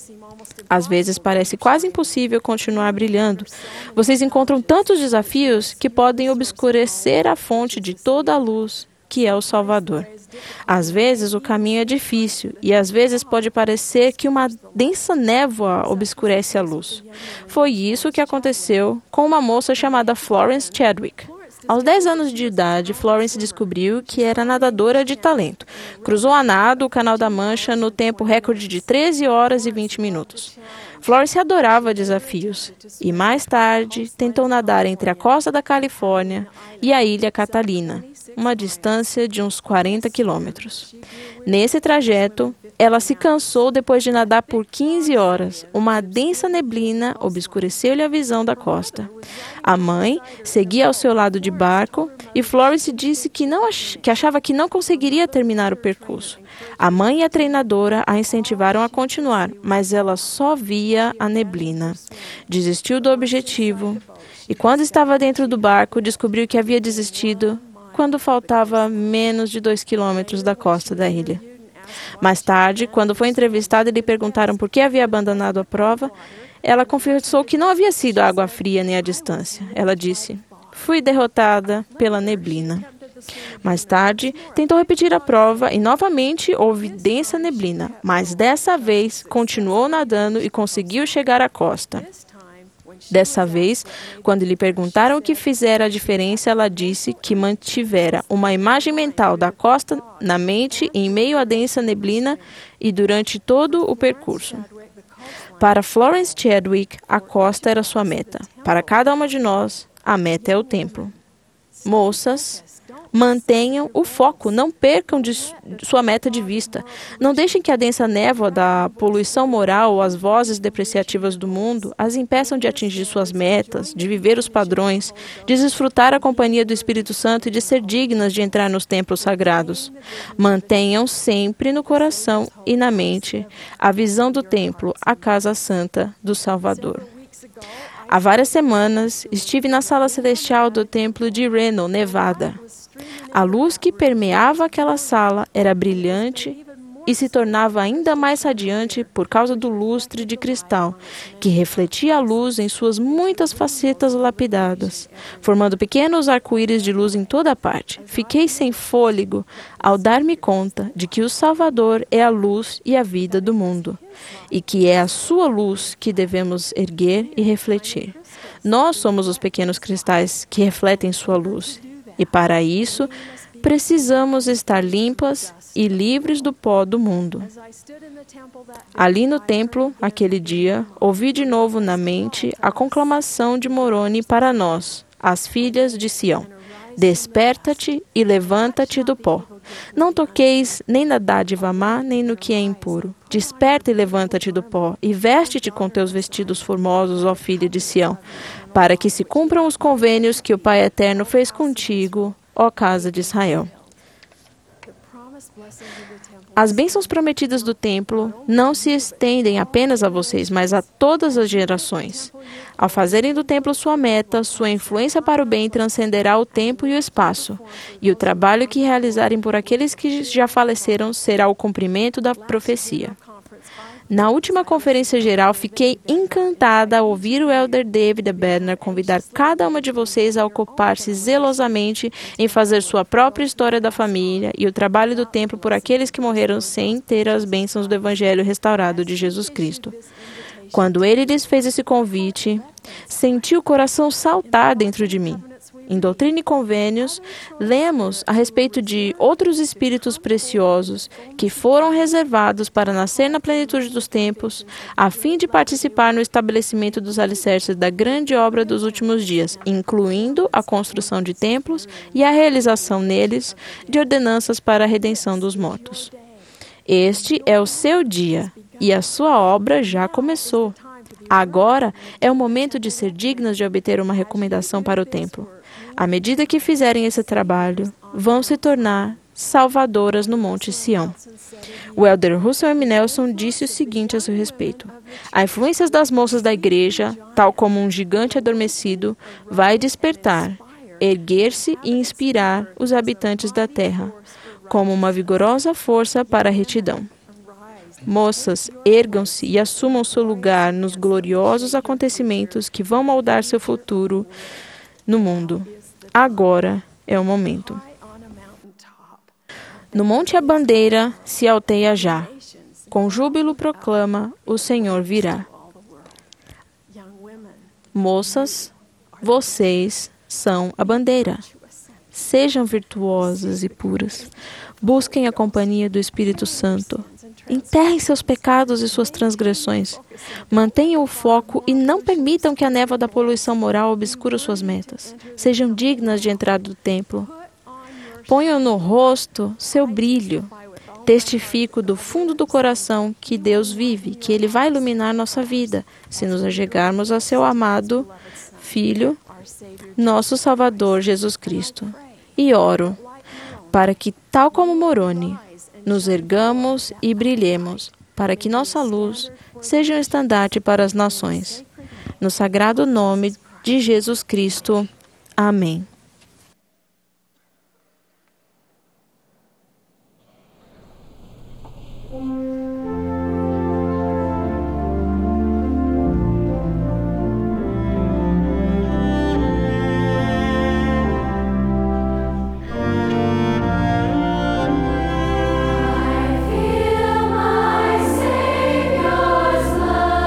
B: Às vezes parece quase impossível continuar brilhando. Vocês encontram tantos desafios que podem obscurecer a fonte de toda a luz, que é o Salvador. Às vezes o caminho é difícil e às vezes pode parecer que uma densa névoa obscurece a luz. Foi isso que aconteceu com uma moça chamada Florence Chadwick. Aos dez anos de idade, Florence descobriu que era nadadora de talento. Cruzou a nado o Canal da Mancha no tempo recorde de treze horas e vinte minutos. Florence adorava desafios e, mais tarde, tentou nadar entre a costa da Califórnia e a Ilha Catalina, uma distância de uns quarenta quilômetros. Nesse trajeto, ela se cansou depois de nadar por quinze horas. Uma densa neblina obscureceu-lhe a visão da costa. A mãe seguia ao seu lado de barco e Florence disse que, não ach- que achava que não conseguiria terminar o percurso. A mãe e a treinadora a incentivaram a continuar, mas ela só via a neblina. Desistiu do objetivo e, quando estava dentro do barco, descobriu que havia desistido quando faltava menos de dois quilômetros da costa da ilha. Mais tarde, quando foi entrevistada e lhe perguntaram por que havia abandonado a prova, ela confessou que não havia sido a água fria nem a distância. Ela disse: "Fui derrotada pela neblina." Mais tarde, tentou repetir a prova e novamente houve densa neblina, mas dessa vez continuou nadando e conseguiu chegar à costa. Dessa vez, quando lhe perguntaram o que fizera a diferença, ela disse que mantivera uma imagem mental da costa na mente em meio à densa neblina e durante todo o percurso. Para Florence Chadwick, a costa era sua meta. Para cada uma de nós, a meta é o templo. Moças, Mantenham o foco, não percam de sua meta de vista. Não deixem que a densa névoa da poluição moral ou as vozes depreciativas do mundo as impeçam de atingir suas metas, de viver os padrões, de desfrutar a companhia do Espírito Santo e de ser dignas de entrar nos templos sagrados. Mantenham sempre no coração e na mente a visão do templo, a casa santa do Salvador. Há várias semanas, estive na sala celestial do templo de Reno, Nevada. A luz que permeava aquela sala era brilhante e se tornava ainda mais radiante por causa do lustre de cristal, que refletia a luz em suas muitas facetas lapidadas, formando pequenos arco-íris de luz em toda parte. Fiquei sem fôlego ao dar-me conta de que o Salvador é a luz e a vida do mundo, e que é a sua luz que devemos erguer e refletir. Nós somos os pequenos cristais que refletem sua luz, e para isso precisamos estar limpas e livres do pó do mundo. Ali no templo, aquele dia, ouvi de novo na mente a conclamação de Moroni para nós, as filhas de Sião. Desperta-te e levanta-te do pó. Não toqueis nem na dádiva má, nem no que é impuro. Desperta e levanta-te do pó, e veste-te com teus vestidos formosos, ó filha de Sião, para que se cumpram os convênios que o Pai Eterno fez contigo, ó casa de Israel. As bênçãos prometidas do templo não se estendem apenas a vocês, mas a todas as gerações. Ao fazerem do templo sua meta, sua influência para o bem transcenderá o tempo e o espaço, e o trabalho que realizarem por aqueles que já faleceram será o cumprimento da profecia. Na última conferência geral, fiquei encantada ao ouvir o elder David Bednar convidar cada uma de vocês a ocupar-se zelosamente em fazer sua própria história da família e o trabalho do templo por aqueles que morreram sem ter as bênçãos do Evangelho restaurado de Jesus Cristo. Quando ele lhes fez esse convite, senti o coração saltar dentro de mim. Em Doutrina e Convênios, lemos a respeito de outros espíritos preciosos que foram reservados para nascer na plenitude dos tempos, a fim de participar no estabelecimento dos alicerces da grande obra dos últimos dias, incluindo a construção de templos e a realização neles de ordenanças para a redenção dos mortos. Este é o seu dia, e a sua obra já começou. Agora é o momento de ser dignas de obter uma recomendação para o templo. À medida que fizerem esse trabalho, vão se tornar salvadoras no Monte Sião. O elder Russell M. Nelson disse o seguinte a seu respeito: a influência das moças da igreja, tal como um gigante adormecido, vai despertar, erguer-se e inspirar os habitantes da terra, como uma vigorosa força para a retidão. Moças, ergam-se e assumam seu lugar nos gloriosos acontecimentos que vão moldar seu futuro no mundo. Agora é o momento. No monte a bandeira se alteia já. Com júbilo proclama, o Senhor virá. Moças, vocês são a bandeira. Sejam virtuosas e puras. Busquem a companhia do Espírito Santo. Enterrem seus pecados e suas transgressões. Mantenham o foco e não permitam que a névoa da poluição moral obscure suas metas. Sejam dignas de entrar do templo. Ponham no rosto seu brilho. Testifico do fundo do coração que Deus vive, que Ele vai iluminar nossa vida, se nos achegarmos a seu amado Filho, nosso Salvador Jesus Cristo. E oro para que, tal como Moroni, nos ergamos e brilhemos, para que nossa luz seja um estandarte para as nações. No sagrado nome de Jesus Cristo. Amém.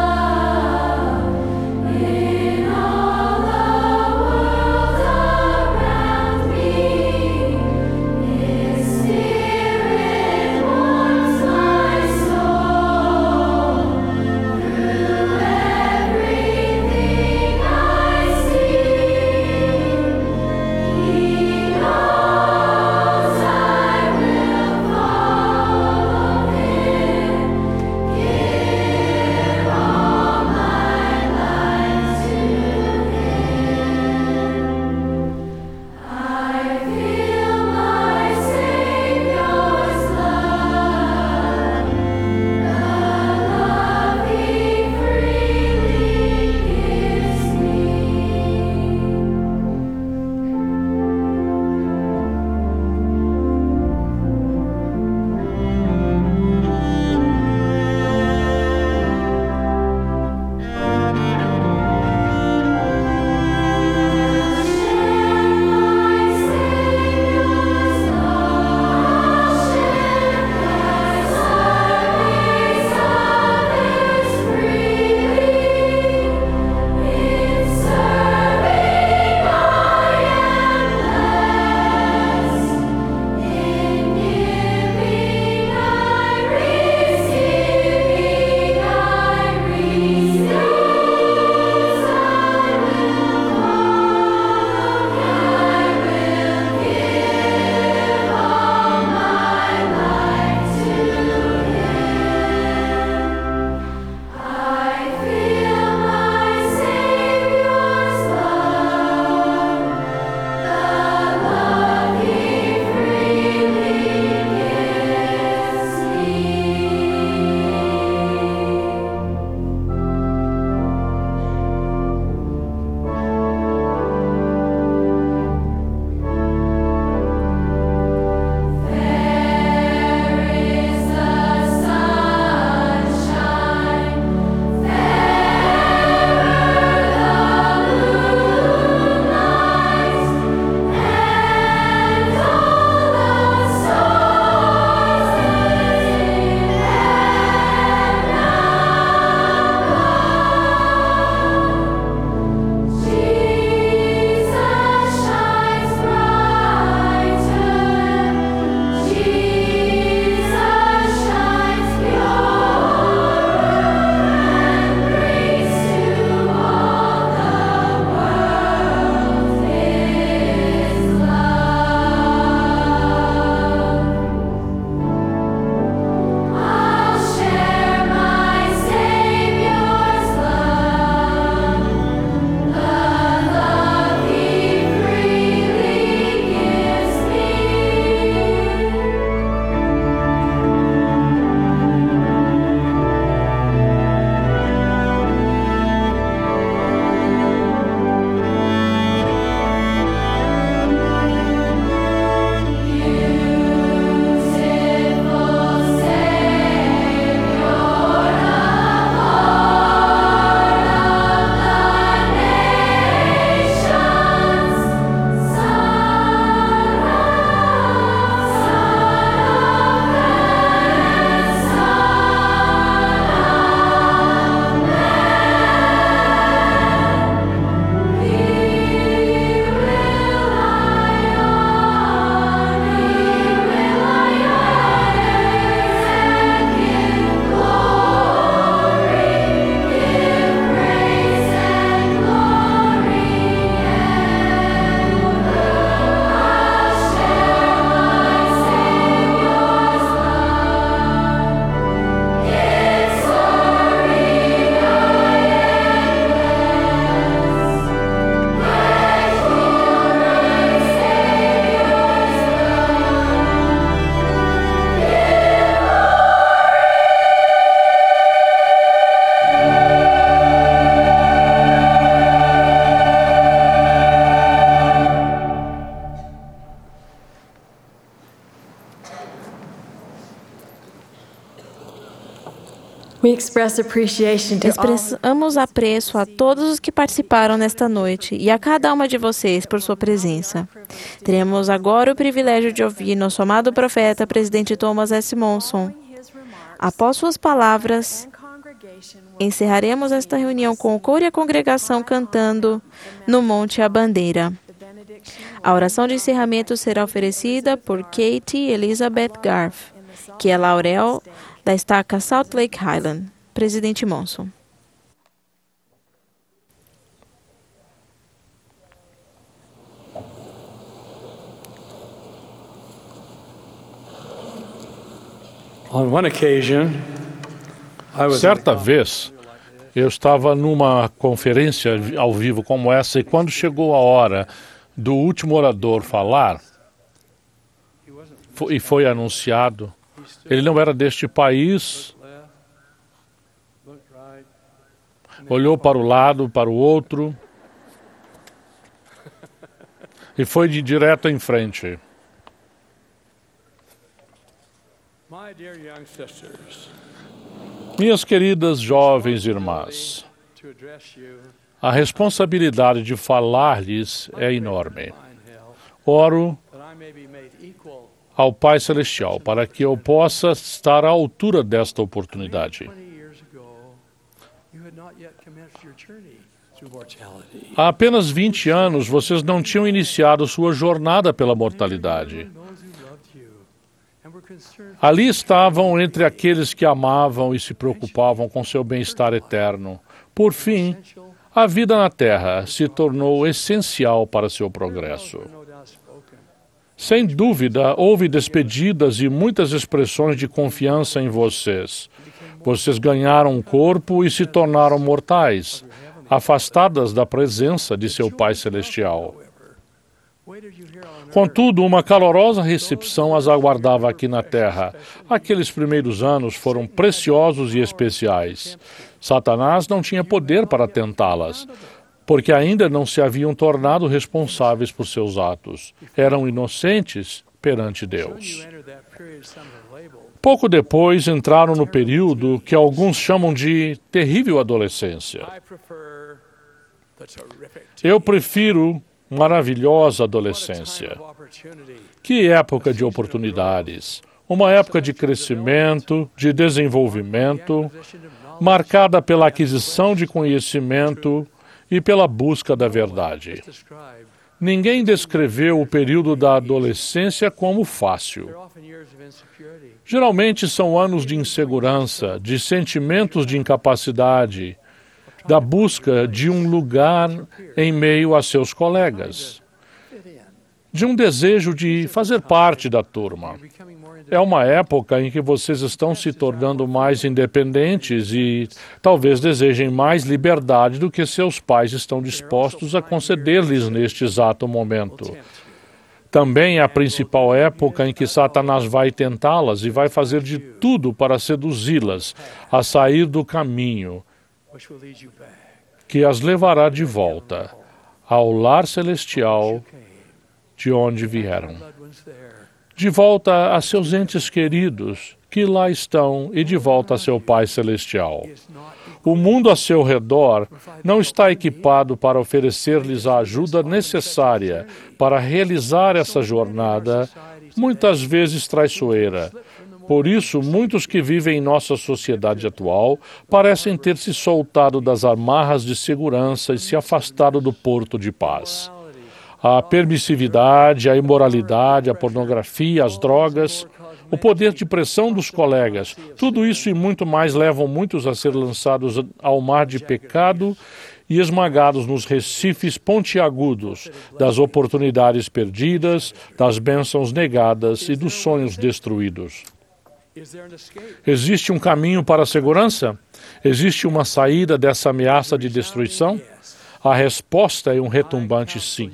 E: In all the world
A: express appreciation to all.
B: Expressamos apreço a todos os que participaram nesta noite e a cada uma de vocês por sua presença. Teremos agora o privilégio de ouvir nosso amado profeta, presidente Thomas S. Monson. Após suas palavras, encerraremos esta reunião com o coro e a congregação cantando no Monte a Bandeira. A oração de encerramento será oferecida por Katie Elizabeth Garth, que é Laurel da estaca Salt Lake Highland. Presidente Monson.
F: On one occasion, I was
G: Certa vez, eu estava numa conferência ao vivo como essa e quando chegou a hora do último orador falar fo- e foi anunciado, ele não era deste país, olhou para o lado, para o outro e foi de direto em frente.
F: My dear young sisters,
G: Minhas queridas jovens irmãs,
F: to address you,
G: a responsabilidade de falar-lhes é enorme.
F: mine hell,
G: Oro
F: that I may be made equal.
G: ao Pai Celestial para que eu possa estar à altura desta oportunidade.
F: Twenty years ago, you had not yet commenced your journey through mortality.
G: Há apenas vinte anos, vocês não tinham iniciado sua jornada pela mortalidade.
F: Those who loved you and were concerned
G: Ali estavam entre aqueles que amavam e se preocupavam com seu bem-estar eterno. Por fim, a vida na Terra se tornou essencial para seu progresso.
F: no doubt spoken.
G: Sem dúvida, houve despedidas e muitas expressões de confiança em vocês. Vocês ganharam um corpo e se tornaram mortais, afastadas da presença de seu Pai Celestial.
F: Waited you here on earth.
G: Contudo, uma calorosa recepção as aguardava aqui na Terra. Aqueles primeiros anos foram preciosos e especiais. Satanás não tinha poder para tentá-las, porque ainda não se haviam tornado responsáveis por seus atos. Eram inocentes perante
F: You
G: Deus.
F: entered that period some have labeled
G: Pouco depois entraram no período que alguns chamam de terrível adolescência.
F: I prefer the terrific
G: Eu prefiro maravilhosa adolescência.
F: of opportunity.
G: Que época de oportunidades! Uma época de crescimento, de desenvolvimento, marcada pela aquisição de conhecimento e pela busca da verdade.
F: Described,
G: Ninguém descreveu o período da adolescência como fácil.
F: they're often years of insecurity.
G: Geralmente são anos de insegurança, de sentimentos de incapacidade, da busca de um lugar em meio a seus colegas, de um desejo de fazer parte da turma.
F: Becoming more independent.
G: É uma época em que vocês estão se tornando mais independentes e talvez desejem mais liberdade do que seus pais estão dispostos a conceder-lhes neste exato momento. Também é a principal época em que Satanás vai tentá-las e vai fazer de tudo para seduzi-las a sair do caminho
F: Which will lead you back.
G: que as levará de volta ao lar celestial de onde vieram.
F: Loved ones there.
G: De volta a seus entes queridos que lá estão e de volta a seu Pai Celestial.
F: It's not
G: O mundo a seu redor não está equipado para oferecer-lhes a ajuda necessária para realizar essa jornada, muitas vezes traiçoeira. Por isso, muitos que vivem em nossa sociedade atual parecem ter se soltado das amarras de segurança e se afastado do porto de paz. A permissividade, a imoralidade, a pornografia, as drogas, o poder de pressão dos colegas, tudo isso e muito mais levam muitos a ser lançados ao mar de pecado e esmagados nos recifes pontiagudos das oportunidades perdidas, das bênçãos negadas e dos sonhos destruídos.
F: Is there an escape?
G: Existe um caminho para a segurança? Existe uma saída dessa ameaça de destruição? A resposta é um retumbante sim.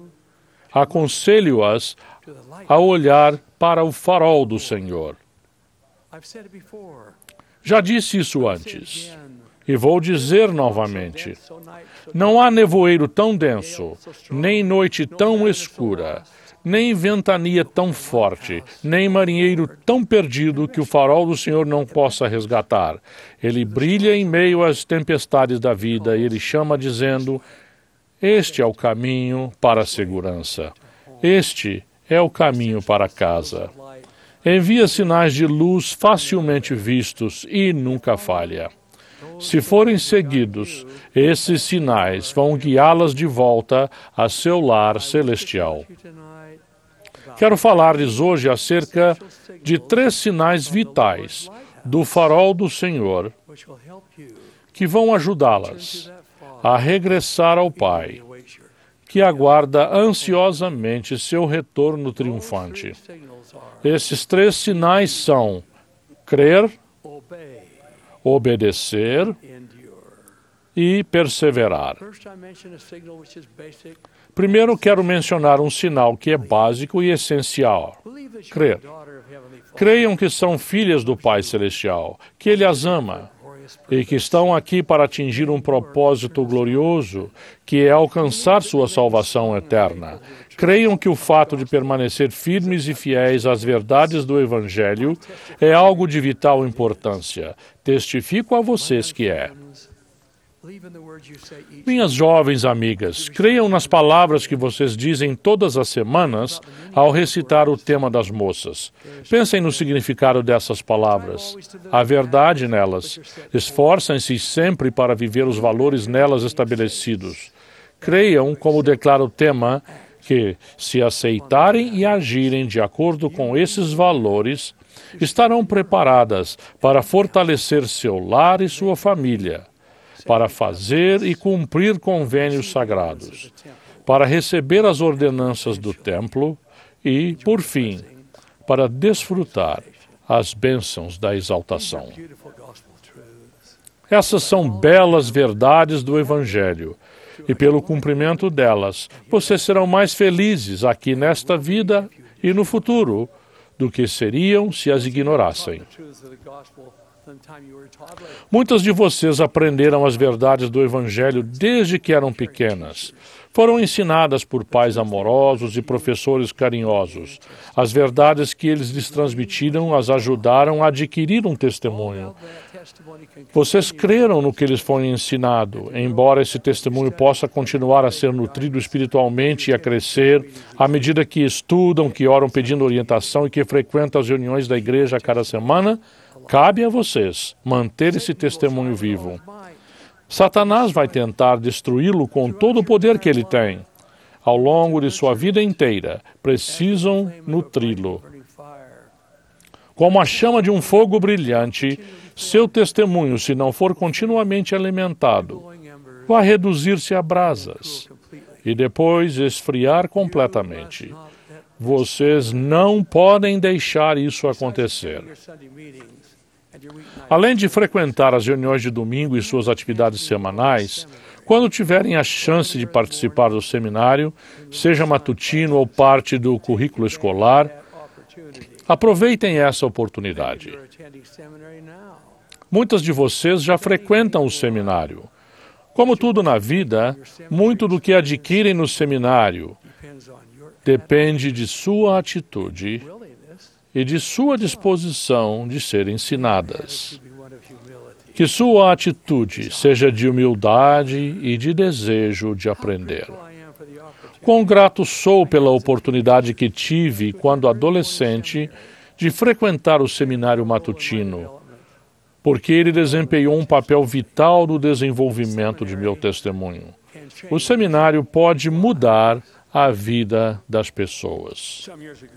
G: Aconselho-as
F: To the light.
G: a olhar para o farol do Senhor.
F: I've said it before.
G: Já disse isso
F: Say
G: antes,
F: it again.
G: e vou dizer novamente.
F: So night, so
G: Não há nevoeiro tão denso, nem noite tão escura, nem ventania tão forte, nem marinheiro tão perdido que o farol do Senhor não possa resgatar. Ele brilha em meio às tempestades da vida e ele chama dizendo: este é o caminho para a segurança. Este é o caminho para casa. Envia sinais de luz facilmente vistos e nunca falha. Se forem seguidos, esses sinais vão guiá-las de volta a seu lar celestial. Quero falar-lhes hoje acerca de três sinais vitais do farol do Senhor que vão ajudá-las a regressar ao Pai, que aguarda ansiosamente seu retorno triunfante. Esses três sinais são crer, obedecer e perseverar. Primeiro, quero mencionar um sinal que é básico e essencial: crer. Creiam que são filhas do Pai Celestial, que Ele as ama e que estão aqui para atingir um propósito glorioso, que é alcançar sua salvação eterna. Creiam que o fato de permanecer firmes e fiéis às verdades do Evangelho é algo de vital importância. Testifico a vocês que é. Minhas jovens amigas, creiam nas palavras que vocês dizem todas as semanas ao recitar o tema das moças. Pensem no significado dessas palavras, a verdade nelas. Esforcem-se sempre para viver os valores nelas estabelecidos. Creiam, como declara o tema, que, se aceitarem e agirem de acordo com esses valores, estarão preparadas para fortalecer seu lar e sua família, para fazer e cumprir convênios sagrados, para receber as ordenanças do templo e, por fim, para desfrutar as bênçãos da exaltação. Essas são belas verdades do Evangelho, e pelo cumprimento delas, vocês serão mais felizes aqui nesta vida e no futuro do que seriam se as ignorassem. Muitas de vocês aprenderam as verdades do Evangelho desde que eram pequenas. Foram ensinadas por pais amorosos e professores carinhosos. As verdades que eles lhes transmitiram as ajudaram a adquirir um testemunho. Vocês creram no que lhes foi ensinado, embora esse testemunho possa continuar a ser nutrido espiritualmente e a crescer à medida que estudam, que oram pedindo orientação e que frequentam as reuniões da igreja a cada semana. Cabe a vocês manter esse testemunho vivo. Satanás vai tentar destruí-lo com todo o poder que ele tem. Ao longo de sua vida inteira, precisam nutri-lo. Como a chama de um fogo brilhante, seu testemunho, se não for continuamente alimentado, vai reduzir-se a brasas e depois esfriar completamente. Vocês não podem deixar isso acontecer. Além de frequentar as reuniões de domingo e suas atividades semanais, quando tiverem a chance de participar do seminário, seja matutino ou parte do currículo escolar, aproveitem essa oportunidade. Muitas de vocês já frequentam o seminário. Como tudo na vida, muito do que adquirem no seminário depende de sua atitude e de sua disposição de ser ensinadas. Que sua atitude seja de humildade e de desejo de aprender. Quão grato sou pela oportunidade que tive, quando adolescente, de frequentar o seminário matutino, porque ele desempenhou um papel vital no desenvolvimento de meu testemunho. O seminário pode mudar a vida das pessoas.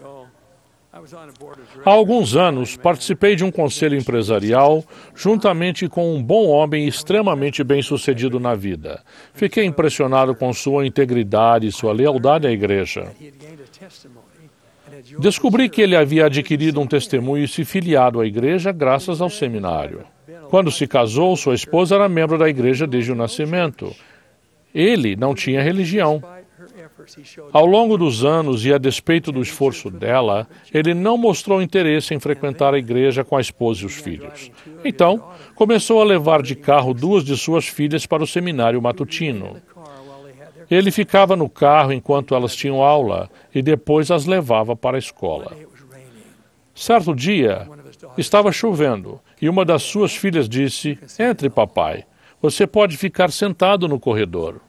G: Há alguns anos, participei de um conselho empresarial juntamente com um bom homem extremamente bem-sucedido na vida. Fiquei impressionado com sua integridade e sua lealdade à igreja. Descobri que ele havia adquirido um testemunho e se filiado à igreja graças ao seminário. Quando se casou, sua esposa era membro da igreja desde o nascimento. Ele não tinha religião. Ao longo dos anos e a despeito do esforço dela, ele não mostrou interesse em frequentar a igreja com a esposa e os filhos. Então, começou a levar de carro duas de suas filhas para o seminário matutino. Ele ficava no carro enquanto elas tinham aula e depois as levava para a escola. Certo dia, estava chovendo e uma das suas filhas disse: "Entre, papai. Você pode ficar sentado no corredor."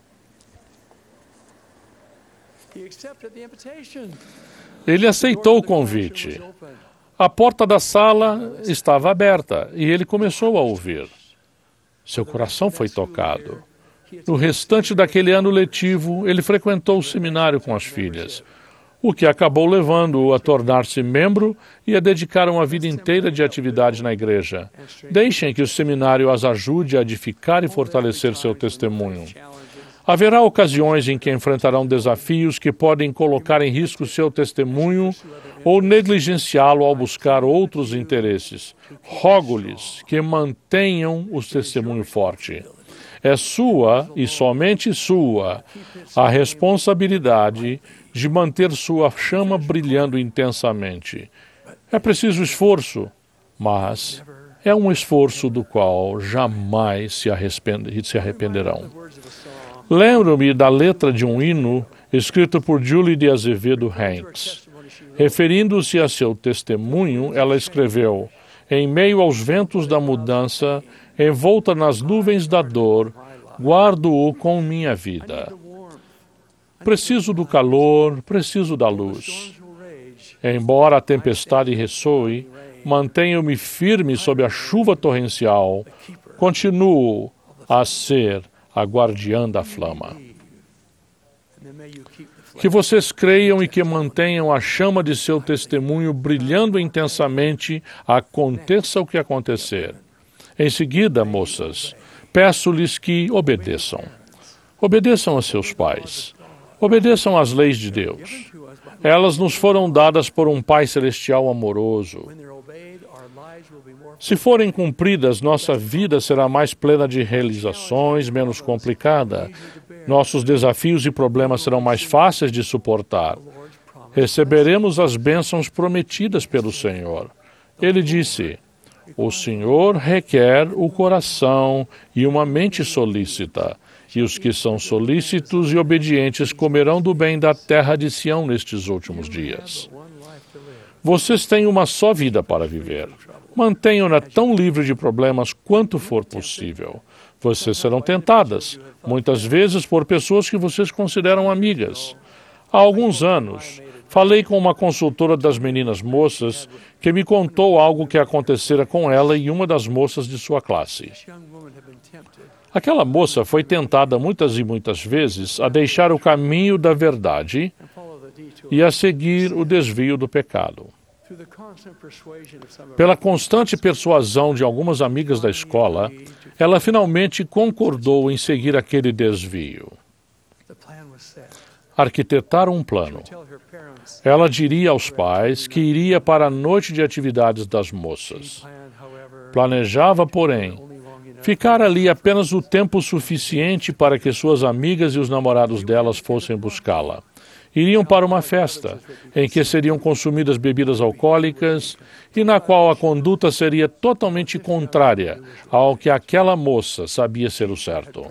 G: Ele aceitou o convite. A porta da sala estava aberta e ele começou a ouvir. Seu coração foi tocado. No restante daquele ano letivo, ele frequentou o seminário com as filhas, o que acabou levando-o a tornar-se membro e a dedicar uma vida inteira de atividade na igreja. Deixem que o seminário as ajude a edificar e fortalecer seu testemunho. Haverá ocasiões em que enfrentarão desafios que podem colocar em risco seu testemunho ou negligenciá-lo ao buscar outros interesses. Rogo-lhes que mantenham o testemunho forte. É sua, e somente sua, a responsabilidade de manter sua chama brilhando intensamente. É preciso esforço, mas é um esforço do qual jamais se, arrepende, se arrependerão. Lembro-me da letra de um hino escrito por Julie de Azevedo Hanks. Referindo-se a seu testemunho, ela escreveu: "Em meio aos ventos da mudança, envolta nas nuvens da dor, guardo-o com minha vida. Preciso do calor, preciso da luz. Embora a tempestade ressoe, mantenho-me firme sob a chuva torrencial, continuo a ser a guardiã da flama." Que vocês creiam e que mantenham a chama de seu testemunho brilhando intensamente, aconteça o que acontecer. Em seguida, moças, peço-lhes que obedeçam. Obedeçam a seus pais. Obedeçam às leis de Deus. Elas nos foram dadas por um Pai Celestial amoroso. Se forem cumpridas, nossa vida será mais plena de realizações, menos complicada. Nossos desafios e problemas serão mais fáceis de suportar. Receberemos as bênçãos prometidas pelo Senhor. Ele disse: "O Senhor requer o coração e uma mente solícita, e os que são solícitos e obedientes comerão do bem da terra de Sião nestes últimos dias." Vocês têm uma só vida para viver. Mantenham-na tão livre de problemas quanto for possível. Vocês serão tentadas, muitas vezes por pessoas que vocês consideram amigas. Há alguns anos, falei com uma consultora das meninas moças que me contou algo que acontecera com ela e uma das moças de sua classe. Aquela moça foi tentada muitas e muitas vezes a deixar o caminho da verdade e a seguir o desvio do pecado. Pela constante persuasão de algumas amigas da escola, ela finalmente concordou em seguir aquele desvio. Arquitetaram um plano. Ela diria aos pais que iria para a noite de atividades das moças. Planejava, porém, ficar ali apenas o tempo suficiente para que suas amigas e os namorados delas fossem buscá-la. Iriam para uma festa, em que seriam consumidas bebidas alcoólicas e na qual a conduta seria totalmente contrária ao que aquela moça sabia ser o certo.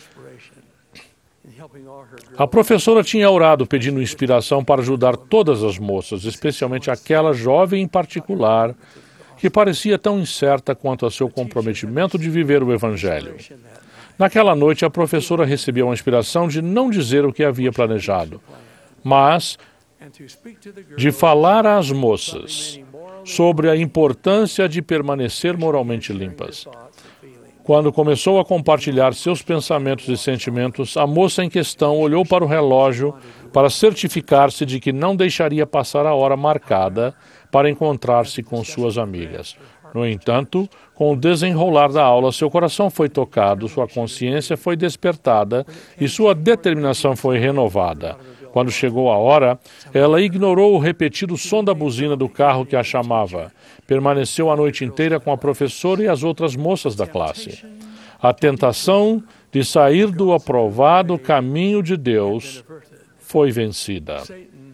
G: A professora tinha orado pedindo inspiração para ajudar todas as moças, especialmente aquela jovem em particular, que parecia tão incerta quanto a seu comprometimento de viver o Evangelho. Naquela noite, a professora recebeu a inspiração de não dizer o que havia planejado, mas de falar às moças sobre a importância de permanecer moralmente limpas. Quando começou a compartilhar seus pensamentos e sentimentos, a moça em questão olhou para o relógio para certificar-se de que não deixaria passar a hora marcada para encontrar-se com suas amigas. No entanto, com o desenrolar da aula, seu coração foi tocado, sua consciência foi despertada e sua determinação foi renovada. Quando chegou a hora, ela ignorou o repetido som da buzina do carro que a chamava. Permaneceu a noite inteira com a professora e as outras moças da classe. A tentação de sair do aprovado caminho de Deus foi vencida.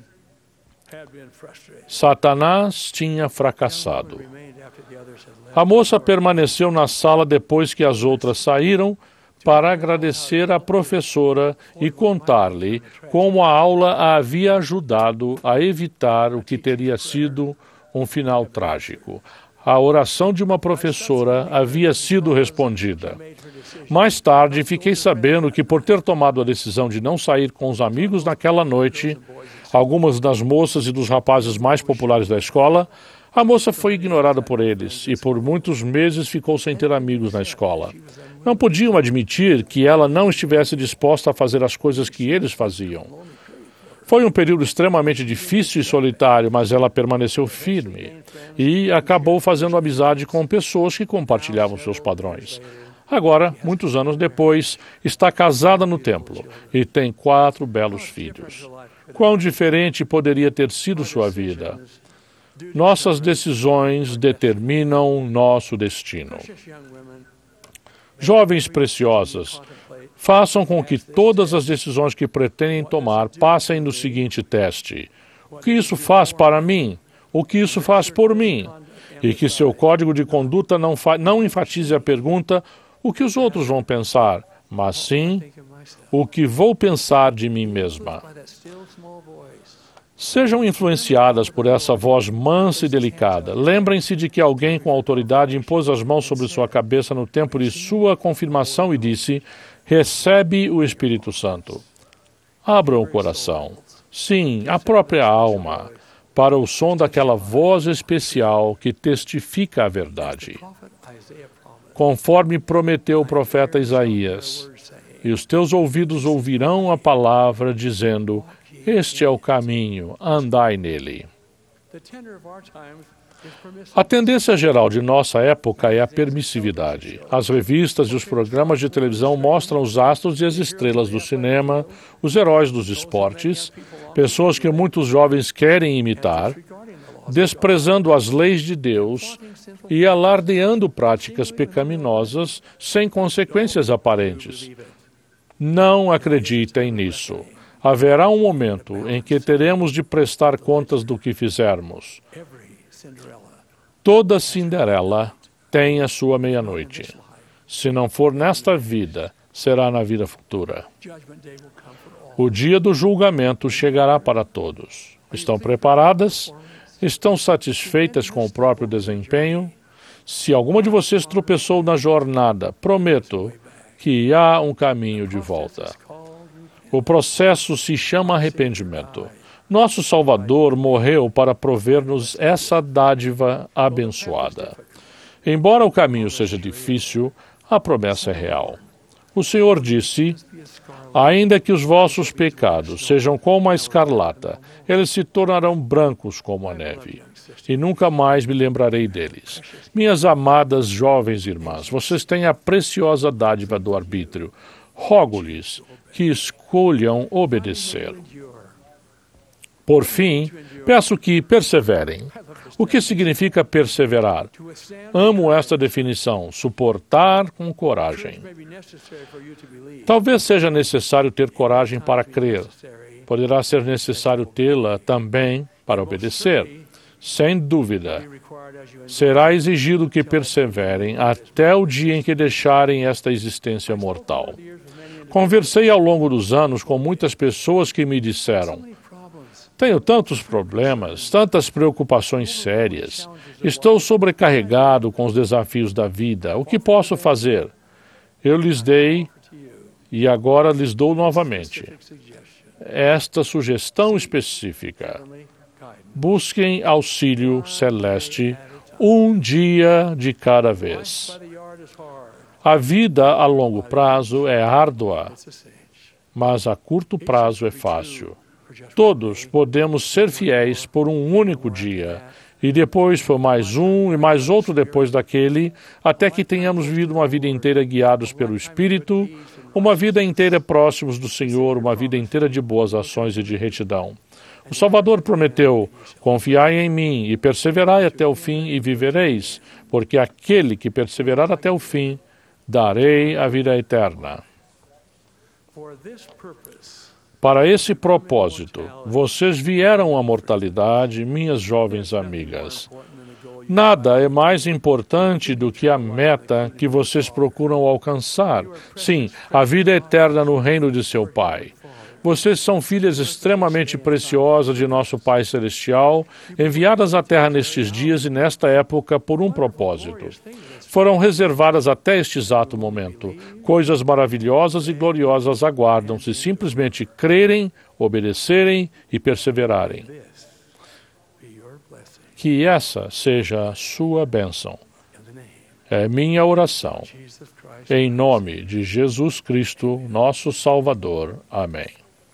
G: Satanás tinha fracassado. A moça permaneceu na sala depois que as outras saíram, para agradecer à professora e contar-lhe como a aula a havia ajudado a evitar o que teria sido um final trágico. A oração de uma professora havia sido respondida. Mais tarde, fiquei sabendo que, por ter tomado a decisão de não sair com os amigos naquela noite, algumas das moças e dos rapazes mais populares da escola, a moça foi ignorada por eles e por muitos meses ficou sem ter amigos na escola. Não podiam admitir que ela não estivesse disposta a fazer as coisas que eles faziam. Foi um período extremamente difícil e solitário, mas ela permaneceu firme e acabou fazendo amizade com pessoas que compartilhavam seus padrões. Agora, muitos anos depois, está casada no templo e tem quatro belos filhos. Quão diferente poderia ter sido sua vida? Nossas decisões determinam nosso destino. Jovens preciosas, façam com que todas as decisões que pretendem tomar passem no seguinte teste. O que isso faz para mim? O que isso faz por mim? E que seu código de conduta não, fa- não enfatize a pergunta o que os outros vão pensar, mas sim o que vou pensar de mim mesma. Sejam influenciadas por essa voz mansa e delicada. Lembrem-se de que alguém com autoridade impôs as mãos sobre sua cabeça no tempo de sua confirmação e disse: recebe o Espírito Santo. Abram o coração, sim, a própria alma, para o som daquela voz especial que testifica a verdade. Conforme prometeu o profeta Isaías, e os teus ouvidos ouvirão a palavra dizendo: este é o caminho, andai nele. A tendência geral de nossa época é a permissividade. As revistas e os programas de televisão mostram os astros e as estrelas do cinema, os heróis dos esportes, pessoas que muitos jovens querem imitar, desprezando as leis de Deus e alardeando práticas pecaminosas sem consequências aparentes. Não acreditem nisso. Haverá um momento em que teremos de prestar contas do que fizermos. Toda Cinderela tem a sua meia-noite. Se não for nesta vida, será na vida futura. O dia do julgamento chegará para todos. Estão preparadas? Estão satisfeitas com o próprio desempenho? Se alguma de vocês tropeçou na jornada, prometo que há um caminho de volta. O processo se chama arrependimento. Nosso Salvador morreu para prover-nos essa dádiva abençoada. Embora o caminho seja difícil, a promessa é real. O Senhor disse: ainda que os vossos pecados sejam como a escarlata, eles se tornarão brancos como a neve, e nunca mais me lembrarei deles. Minhas amadas jovens irmãs, vocês têm a preciosa dádiva do arbítrio. Rogo-lhes que escolham obedecer. Por fim, peço que perseverem. O que significa perseverar? Amo esta definição, suportar com coragem. Talvez seja necessário ter coragem para crer. Poderá ser necessário tê-la também para obedecer. Sem dúvida, será exigido que perseverem até o dia em que deixarem esta existência mortal. Conversei ao longo dos anos com muitas pessoas que me disseram: tenho tantos problemas, tantas preocupações sérias. Estou sobrecarregado com os desafios da vida. O que posso fazer? Eu lhes dei, e agora lhes dou novamente, esta sugestão específica. Busquem auxílio celeste um dia de cada vez. A vida a longo prazo é árdua, mas a curto prazo é fácil. Todos podemos ser fiéis por um único dia, e depois por mais um e mais outro depois daquele, até que tenhamos vivido uma vida inteira guiados pelo Espírito, uma vida inteira próximos do Senhor, uma vida inteira de boas ações e de retidão. O Salvador prometeu: confiai em mim e perseverai até o fim e vivereis, porque aquele que perseverar até o fim, darei a vida eterna. Para esse propósito, vocês vieram à mortalidade, minhas jovens amigas. Nada é mais importante do que a meta que vocês procuram alcançar. Sim, a vida eterna no reino de seu Pai. Vocês são filhas extremamente preciosas de nosso Pai Celestial, enviadas à Terra nestes dias e nesta época por um propósito. Foram reservadas até este exato momento. Coisas maravilhosas e gloriosas aguardam se simplesmente crerem, obedecerem e perseverarem. Que essa seja a sua bênção. É minha oração. Em nome de Jesus Cristo, nosso Salvador. Amém.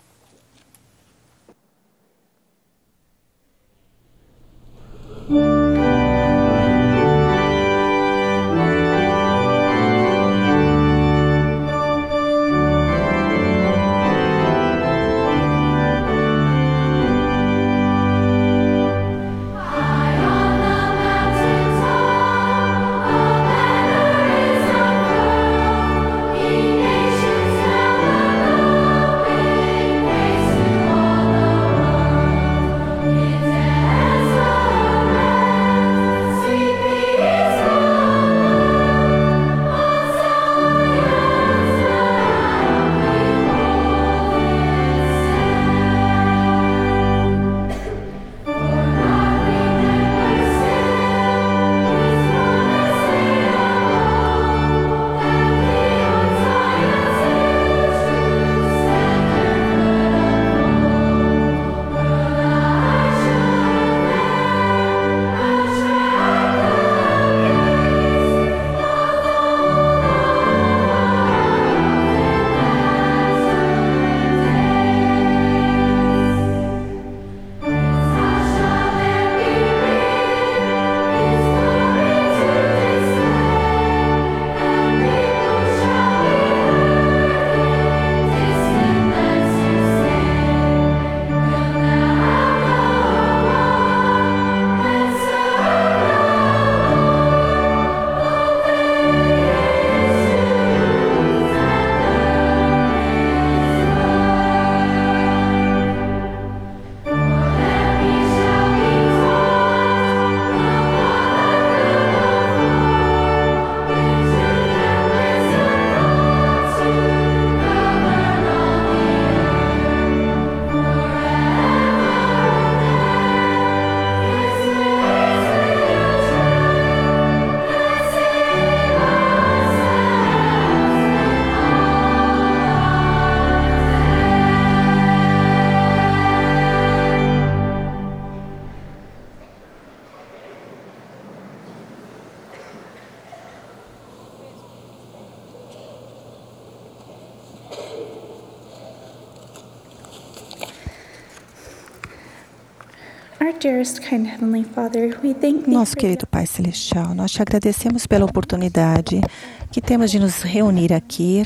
D: Nosso querido Pai Celestial, nós te agradecemos pela oportunidade que temos de nos reunir aqui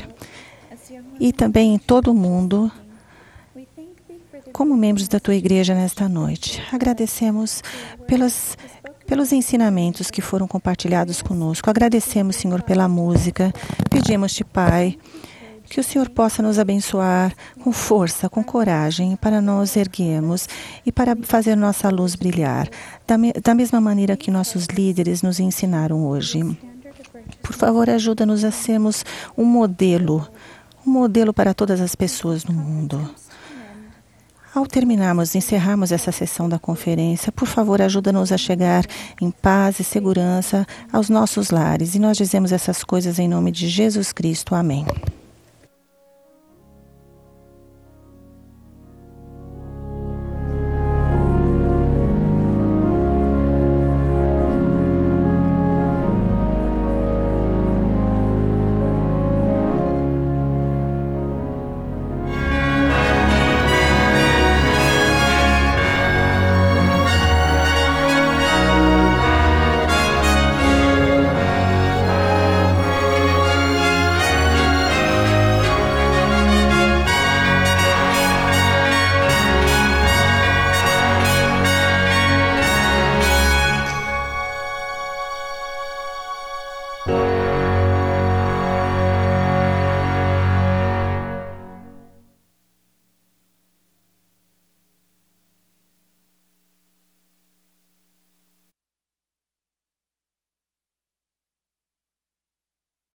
D: e também em todo o mundo como membros da tua igreja nesta noite. Agradecemos pelas, pelos ensinamentos que foram compartilhados conosco. Agradecemos, Senhor, pela música. Pedimos-te, Pai, que o Senhor possa nos abençoar com força, com coragem, para nos erguermos e para fazer nossa luz brilhar, da, me, da mesma maneira que nossos líderes nos ensinaram hoje. Por favor, ajuda-nos a sermos um modelo, um modelo para todas as pessoas no mundo. Ao terminarmos, encerrarmos essa sessão da conferência, por favor, ajuda-nos a chegar em paz e segurança aos nossos lares. E nós dizemos essas coisas em nome de Jesus Cristo. Amém.